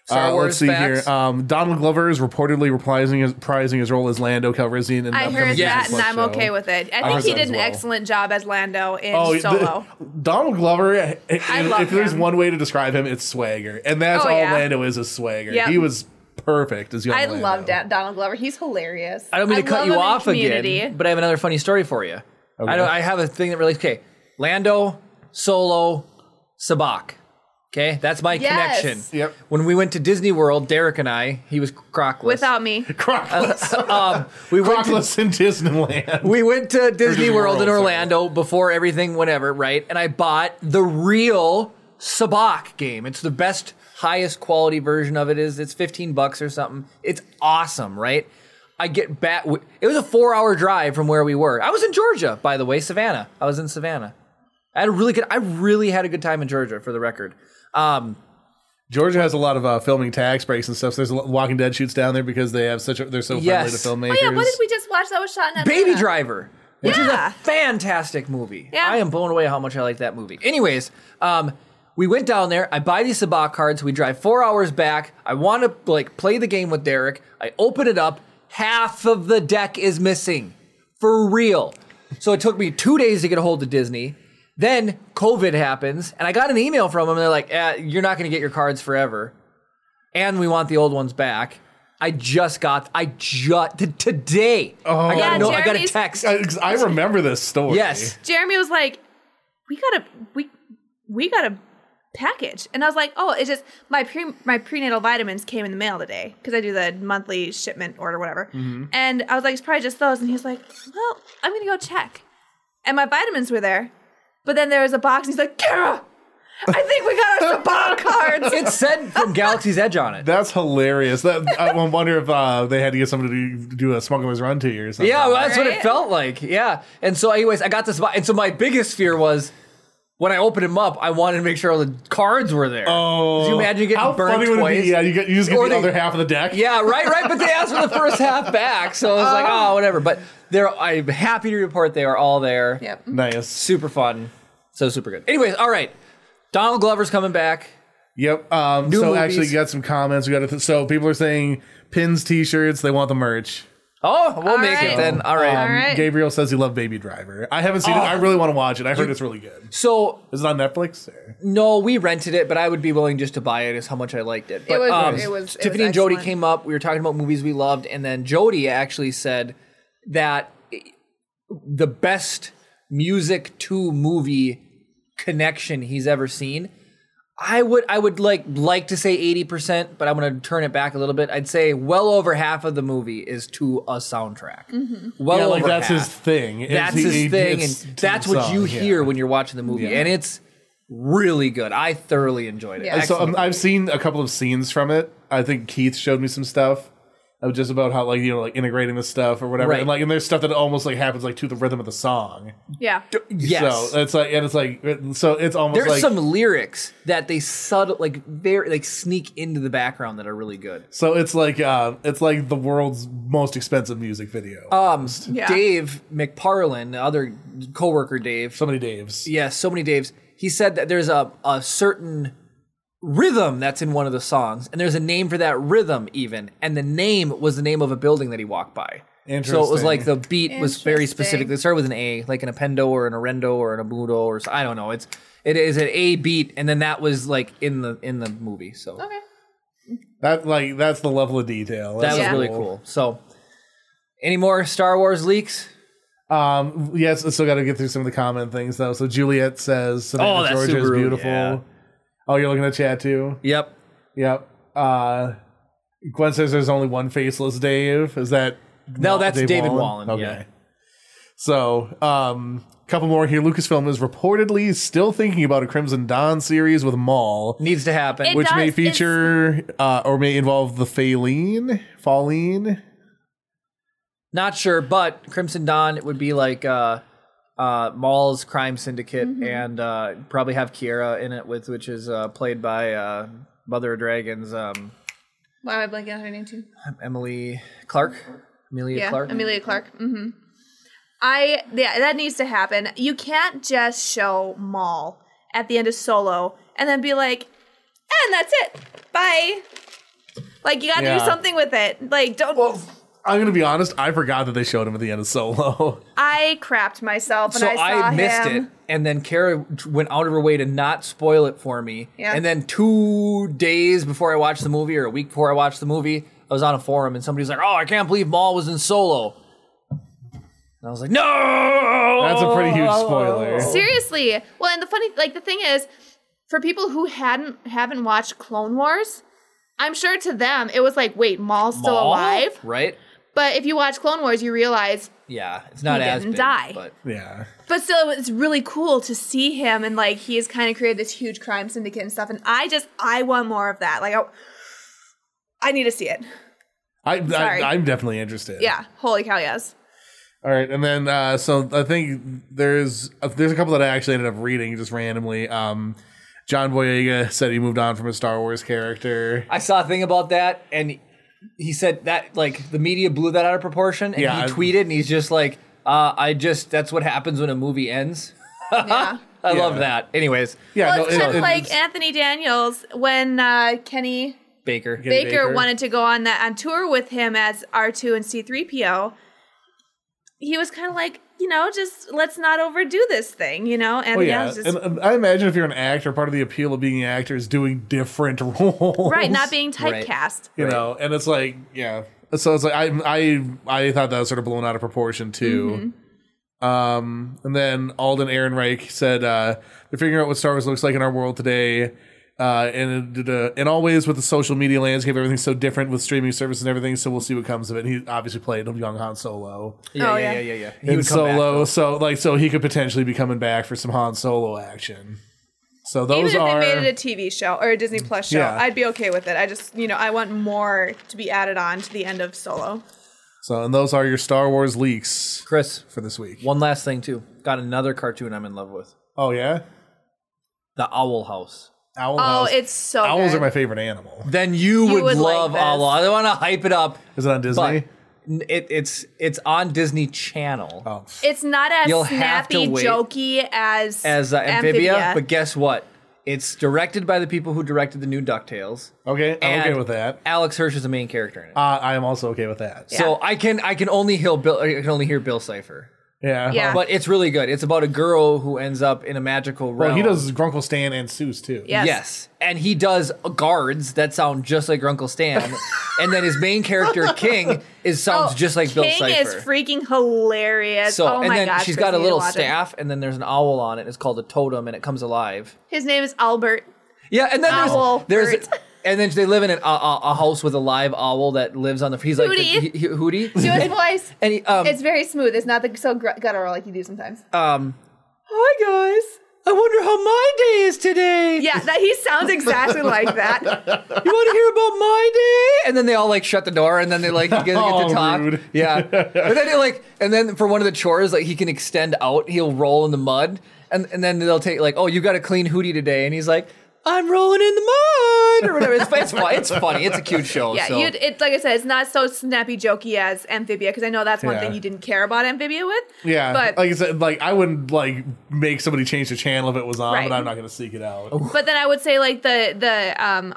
Star Uh, Wars let's see facts. here. Um, Donald Glover is reportedly reprising his, reprising his role as Lando Calrissian in the I upcoming heard Disney that, and Plus I'm show. okay with it. I I think heard he that did as an well. excellent job as Lando in Oh, Solo. the, Donald Glover. If, I love if there's him. one way to describe him, it's swagger, and that's Oh, all yeah. Lando is is swagger. Yep. He was perfect as young I Lando. love Da- Donald Glover. He's hilarious. I don't mean to cut love you him in off Community. again, but I have another funny story for you. Okay. I don't. I have a thing that relates. Okay, Lando, Solo, Sabak. Okay, that's my Yes. connection. Yep. When we went to Disney World, Derek and I, he was crockless. Without me. Crockless, um, we went to, Crockless in Disneyland. we went to Disney Disney World, World, in sorry. Orlando before everything, whatever, right? And I bought the real Sabak game. It's the best, highest quality version of it. Is it's fifteen bucks or something. It's awesome, right? I get back. It was a four-hour drive from where we were. I was in Georgia, by the way, Savannah. I was in Savannah. I had a really good. I really had a good time in Georgia, for the record. Um, Georgia has a lot of uh, filming tax breaks and stuff. So there's a lot, Walking Dead shoots down there because they have such a, they're so friendly Yes. to Oh, filmmakers. yeah. What did we just watch that was shot in Atlanta? Baby Driver, which Yeah. is a fantastic movie. Yeah. I am blown away how much I like that movie. Anyways, um, we went down there. I buy these Sabak cards. We drive four hours back. I want to like play the game with Derek. I open it up. Half of the deck is missing, for real. So it took me two days to get a hold of Disney. Then COVID happens, and I got an email from them, and they're like, eh, "You're not going to get your cards forever, and we want the old ones back." I just got, I just t- today. Oh, I got, Yeah, a no, I got a Jeremy's- text. I, 'cause I remember this story. Yes. Jeremy was like, "We got a we we got a package," and I was like, "Oh, it's just my pre my prenatal vitamins came in the mail today because I do the monthly shipment order, whatever." Mm-hmm. And I was like, "It's probably just those," and he was like, "Well, I'm gonna go check," and my vitamins were there, but then there was a box, and he's like, "Kara, I think we got our Sabak cards." It said from Galaxy's Edge on it. That's hilarious. That I wonder if uh, they had to get someone to do, do a smuggler's run to you or something. Yeah, well, that's what it Right? felt like. Yeah. And so, anyways, I got this. And so, my biggest fear was when I opened them up, I wanted to make sure all the cards were there. Oh, Could you imagine getting how burnt funny would twice? it be? Yeah, you, get, you just get Or the they- other half of the deck. Yeah, right, right. But they asked for the first half back, so I was like, oh, whatever. But they're. I'm happy to report they are all there. Yep. Nice. Super fun. So super good. Anyways, all right. Donald Glover's coming back. Yep. Um, New so movies. actually, you got some comments. We got th- so people are saying pins, T-shirts. They want the merch. Oh, we'll All make right. it then. All right. All right. Gabriel says he loved Baby Driver. I haven't seen it. Oh. I really want to watch it. I heard it's really good. So Is it on Netflix? Or? no, we rented it, but I would be willing just to buy it. Is how much I liked it. But, was- um, it was- it Tiffany was and Jody excellent. came up. We were talking about movies we loved, and then Jody actually said that the best music to movie connection he's ever seen. I would I would like like to say eighty percent, but I'm going to turn it back a little bit. I'd say well over half of the movie is to a soundtrack. Well Yeah, over like that's half. his thing. It's- That's he- his he- thing, it's and to that's the what you song, yeah. hear when you're watching the movie, Yeah. and it's really good. I thoroughly enjoyed it. Yeah. So um, Excellent. I've seen a couple of scenes from it. I think Keith showed me some stuff of just about how like you know like integrating the stuff or whatever, Right. and like and there's stuff that almost like happens like to the rhythm of the song. Yeah. yes. So it's like and it's like it- so it's almost There's like some lyrics that they subtle, like very, like sneak into the background that are really good. so it's like uh, it's like the world's most expensive music video. Um, Yeah. Dave McParlin, the other coworker Dave, so many Daves. yes, so many Daves. He said that there's a a certain rhythm that's in one of the songs, and there's a name for that rhythm even, and the name was the name of a building that he walked by. So it was Interesting. like the beat was very Interesting. specific. It started with an A, like an appendo or an arendo or an abudo or s- I don't know. It's it is an A beat, and then that was like in the in the movie. So Okay. That like that's the level of detail. that That's was Yeah. really cool. So, any more Star Wars leaks? Um, yes, I still got to get through some of the comment things though. So Juliet says Savannah Oh, that Georgia is Subaru, beautiful. yeah. Oh, you're looking at chat too. Yep. Yep. Uh, Gwen says there's only one faceless Dave. Is that No, that's David Wallen, Okay. yeah. So, um, couple more here. Lucasfilm is reportedly still thinking about a Crimson Dawn series with Maul, Needs to happen. It which may does- it's- feature uh, or may involve the Faline, Falline. Not sure, but Crimson Dawn it would be like uh, uh, Maul's crime syndicate, and uh, probably have Kiera in it, with which is uh, played by uh, Mother of Dragons, um, Why am I blanking on her name too? Emily Clark. Amelia Yeah, Clark. Amelia Clark. Mm-hmm. I yeah, that needs to happen. You can't just show Maul at the end of Solo and then be like, and that's it. Bye. Like, you got to Yeah. do something with it. Like, don't. Well, I'm gonna be honest. I forgot that they showed him at the end of Solo. I crapped myself when So I saw I missed him. it, and then Kara went out of her way to not spoil it for me. Yeah. And then two days before I watched the movie, or a week before I watched the movie, I was on a forum, and somebody's like, "Oh, I can't believe Maul was in Solo." And I was like, "No!" That's a pretty huge spoiler. Seriously. Well, and the funny, like, the thing is, for people who hadn't haven't watched Clone Wars, I'm sure to them it was like, wait, Maul's still Maul? alive? Right? But if you watch Clone Wars, you realize, Yeah, it's not He as didn't big, die. but Yeah. but still, it's really cool to see him, and like he has kind of created this huge crime syndicate and stuff. And I just, I want more of that. Like, I, I need to see it. I, I Sorry. I'm definitely interested. Yeah, holy cow, yes. All right, and then uh, so I think there's uh, there's a couple that I actually ended up reading just randomly. Um, John Boyega said he moved on from his Star Wars character. I saw a thing about that, and he said that like the media blew that out of proportion, and Yeah, he I- tweeted, and he's just like, uh, "I just that's what happens when a movie ends." Yeah. I Yeah. love that. Anyways, Yeah, Well, no, it's it- kind of it- like it's- Anthony Daniels when uh, Kenny Baker. Kenny Baker, Baker. wanted to go on that on tour with him as R two and C three P O. He was kind of like, you know, just let's not overdo this thing, you know. And Well, yeah, yeah, it was just, and, and I imagine if you're an actor, part of the appeal of being an actor is doing different roles, right, not being Right. typecast. You know, and it's like, yeah. So it's like I I I thought that was sort of blown out of proportion too. Mm-hmm. Um, and then Alden Ehrenreich said uh, they're figuring out what Star Wars looks like in our world today. Uh, and it, uh, and always with the social media landscape, everything's so different with streaming services and everything. So we'll see what comes of it. And he obviously played young Han Solo Yeah, Oh, yeah, yeah. yeah, yeah, yeah. He in would come back, Solo. though. So like, so he could potentially be coming back for some Han Solo action. So Even those if are they made it a T V show or a Disney Plus show, Yeah. I'd be okay with it. I just, you know, I want more to be added on to the end of Solo. so and those are your Star Wars leaks Chris, for this week. one last thing too. Got another cartoon I'm in love with. Oh yeah, The Owl House. Owl Oh, House. it's so Owls good. are my favorite animal. Then you, You would, would like love this. Owl. I don't want to hype it up, Is it on Disney? but n- it, it's it's on Disney Channel oh, It's not as You'll have to snappy, wait. jokey as as uh, Amphibia, Amphibia. but guess what? It's directed by the people who directed the new DuckTales. okay. I'm and okay with that. Alex Hirsch is the main character in it. Uh, I am also okay with that. So I can I can only hear Bill I can only hear Bill Cipher. Yeah. Yeah. But it's really good. It's about a girl who ends up in a magical realm. Well, he does Grunkle Stan and Seuss too. Yes. Yes. And he does guards that sound just like Uncle Stan. And then his main character, King, is sounds Oh, just like Bill King Cipher. is freaking hilarious. so oh and my then gosh, she's Chris, got a you need to little watch it. staff, and then there's an owl on it. It's called a totem, and it comes alive. His name is Albert. Yeah, and then Owl there's there's bird. and then they live in an, a, a, a house with a live owl that lives on the. He's like the, Hootie. he, he, Hootie. Do his voice. And he, um, It's very smooth. It's not the, so gr- guttural like you do sometimes. um, hi guys. I wonder how my day is today. Yeah, that he sounds exactly like that. You want to hear about my day? And then they all like shut the door, and then they like get, get Oh, to talk. rude. Yeah, and then they like, and then for one of the chores, like he can extend out. He'll roll in the mud, and and then they'll take like, oh, you got to clean Hootie today, and he's like, I'm rolling in the mud or whatever. It's, it's fun. It's funny. It's a cute show. Yeah, so. you'd, it like I said, it's not so snappy jokey as Amphibia because I know that's one Yeah. thing you didn't care about Amphibia with. Yeah. but like I said, like I wouldn't like make somebody change the channel if it was on, Right. but I'm not going to seek it out. but then I would say like the the um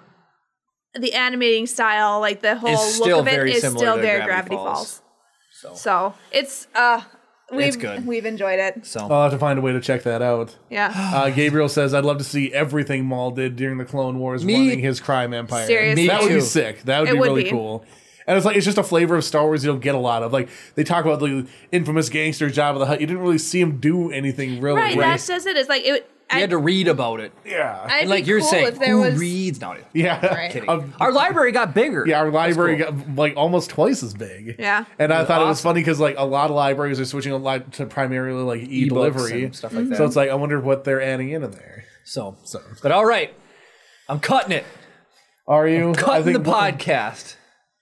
the animating style, like the whole It's look still of it very is similar still to very Gravity Gravity Falls. Falls. So, So it's uh we've It's good. we've enjoyed it. so. I'll have to find a way to check that out. Yeah. Uh, Gabriel says, I'd love to see everything Maul did during the Clone Wars Me- running his crime empire. Seriously. That would Me be too. sick. That would It be would really be. cool. And it's like, it's just a flavor of Star Wars you don't get a lot of. Like, they talk about the infamous gangster Jabba the Hutt. You didn't really see him do anything really. Right, that's just it. It's like it You had to read about it. Yeah. I'd And like be you're cool saying, if there who was reads? No, Yeah. Right. kidding. Um, Our library got bigger. Yeah, our library cool. got like almost twice as big. Yeah. And I That's thought it was awesome. funny because like a lot of libraries are switching a lot to primarily like E-books e-delivery and stuff like that. So it's like I wonder what they're adding in in there. So, So but all right, I'm cutting it. are you Cutting the we'll- podcast.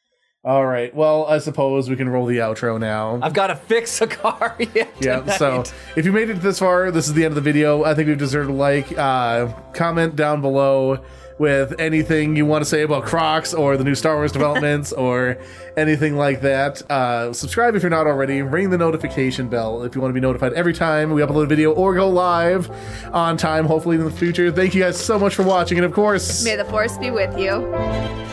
All right. Well, I suppose we can roll the outro now. I've got to fix a car yet Yeah, tonight. so if you made it this far, this is the end of the video. I think we've deserved a like. Uh, comment down below with anything you want to say about Crocs or the new Star Wars developments or anything like that. Uh, subscribe if you're not already. Ring the notification bell if you want to be notified every time we upload a video or go live on time, hopefully in the future. Thank you guys so much for watching, and of course... May the force be with you.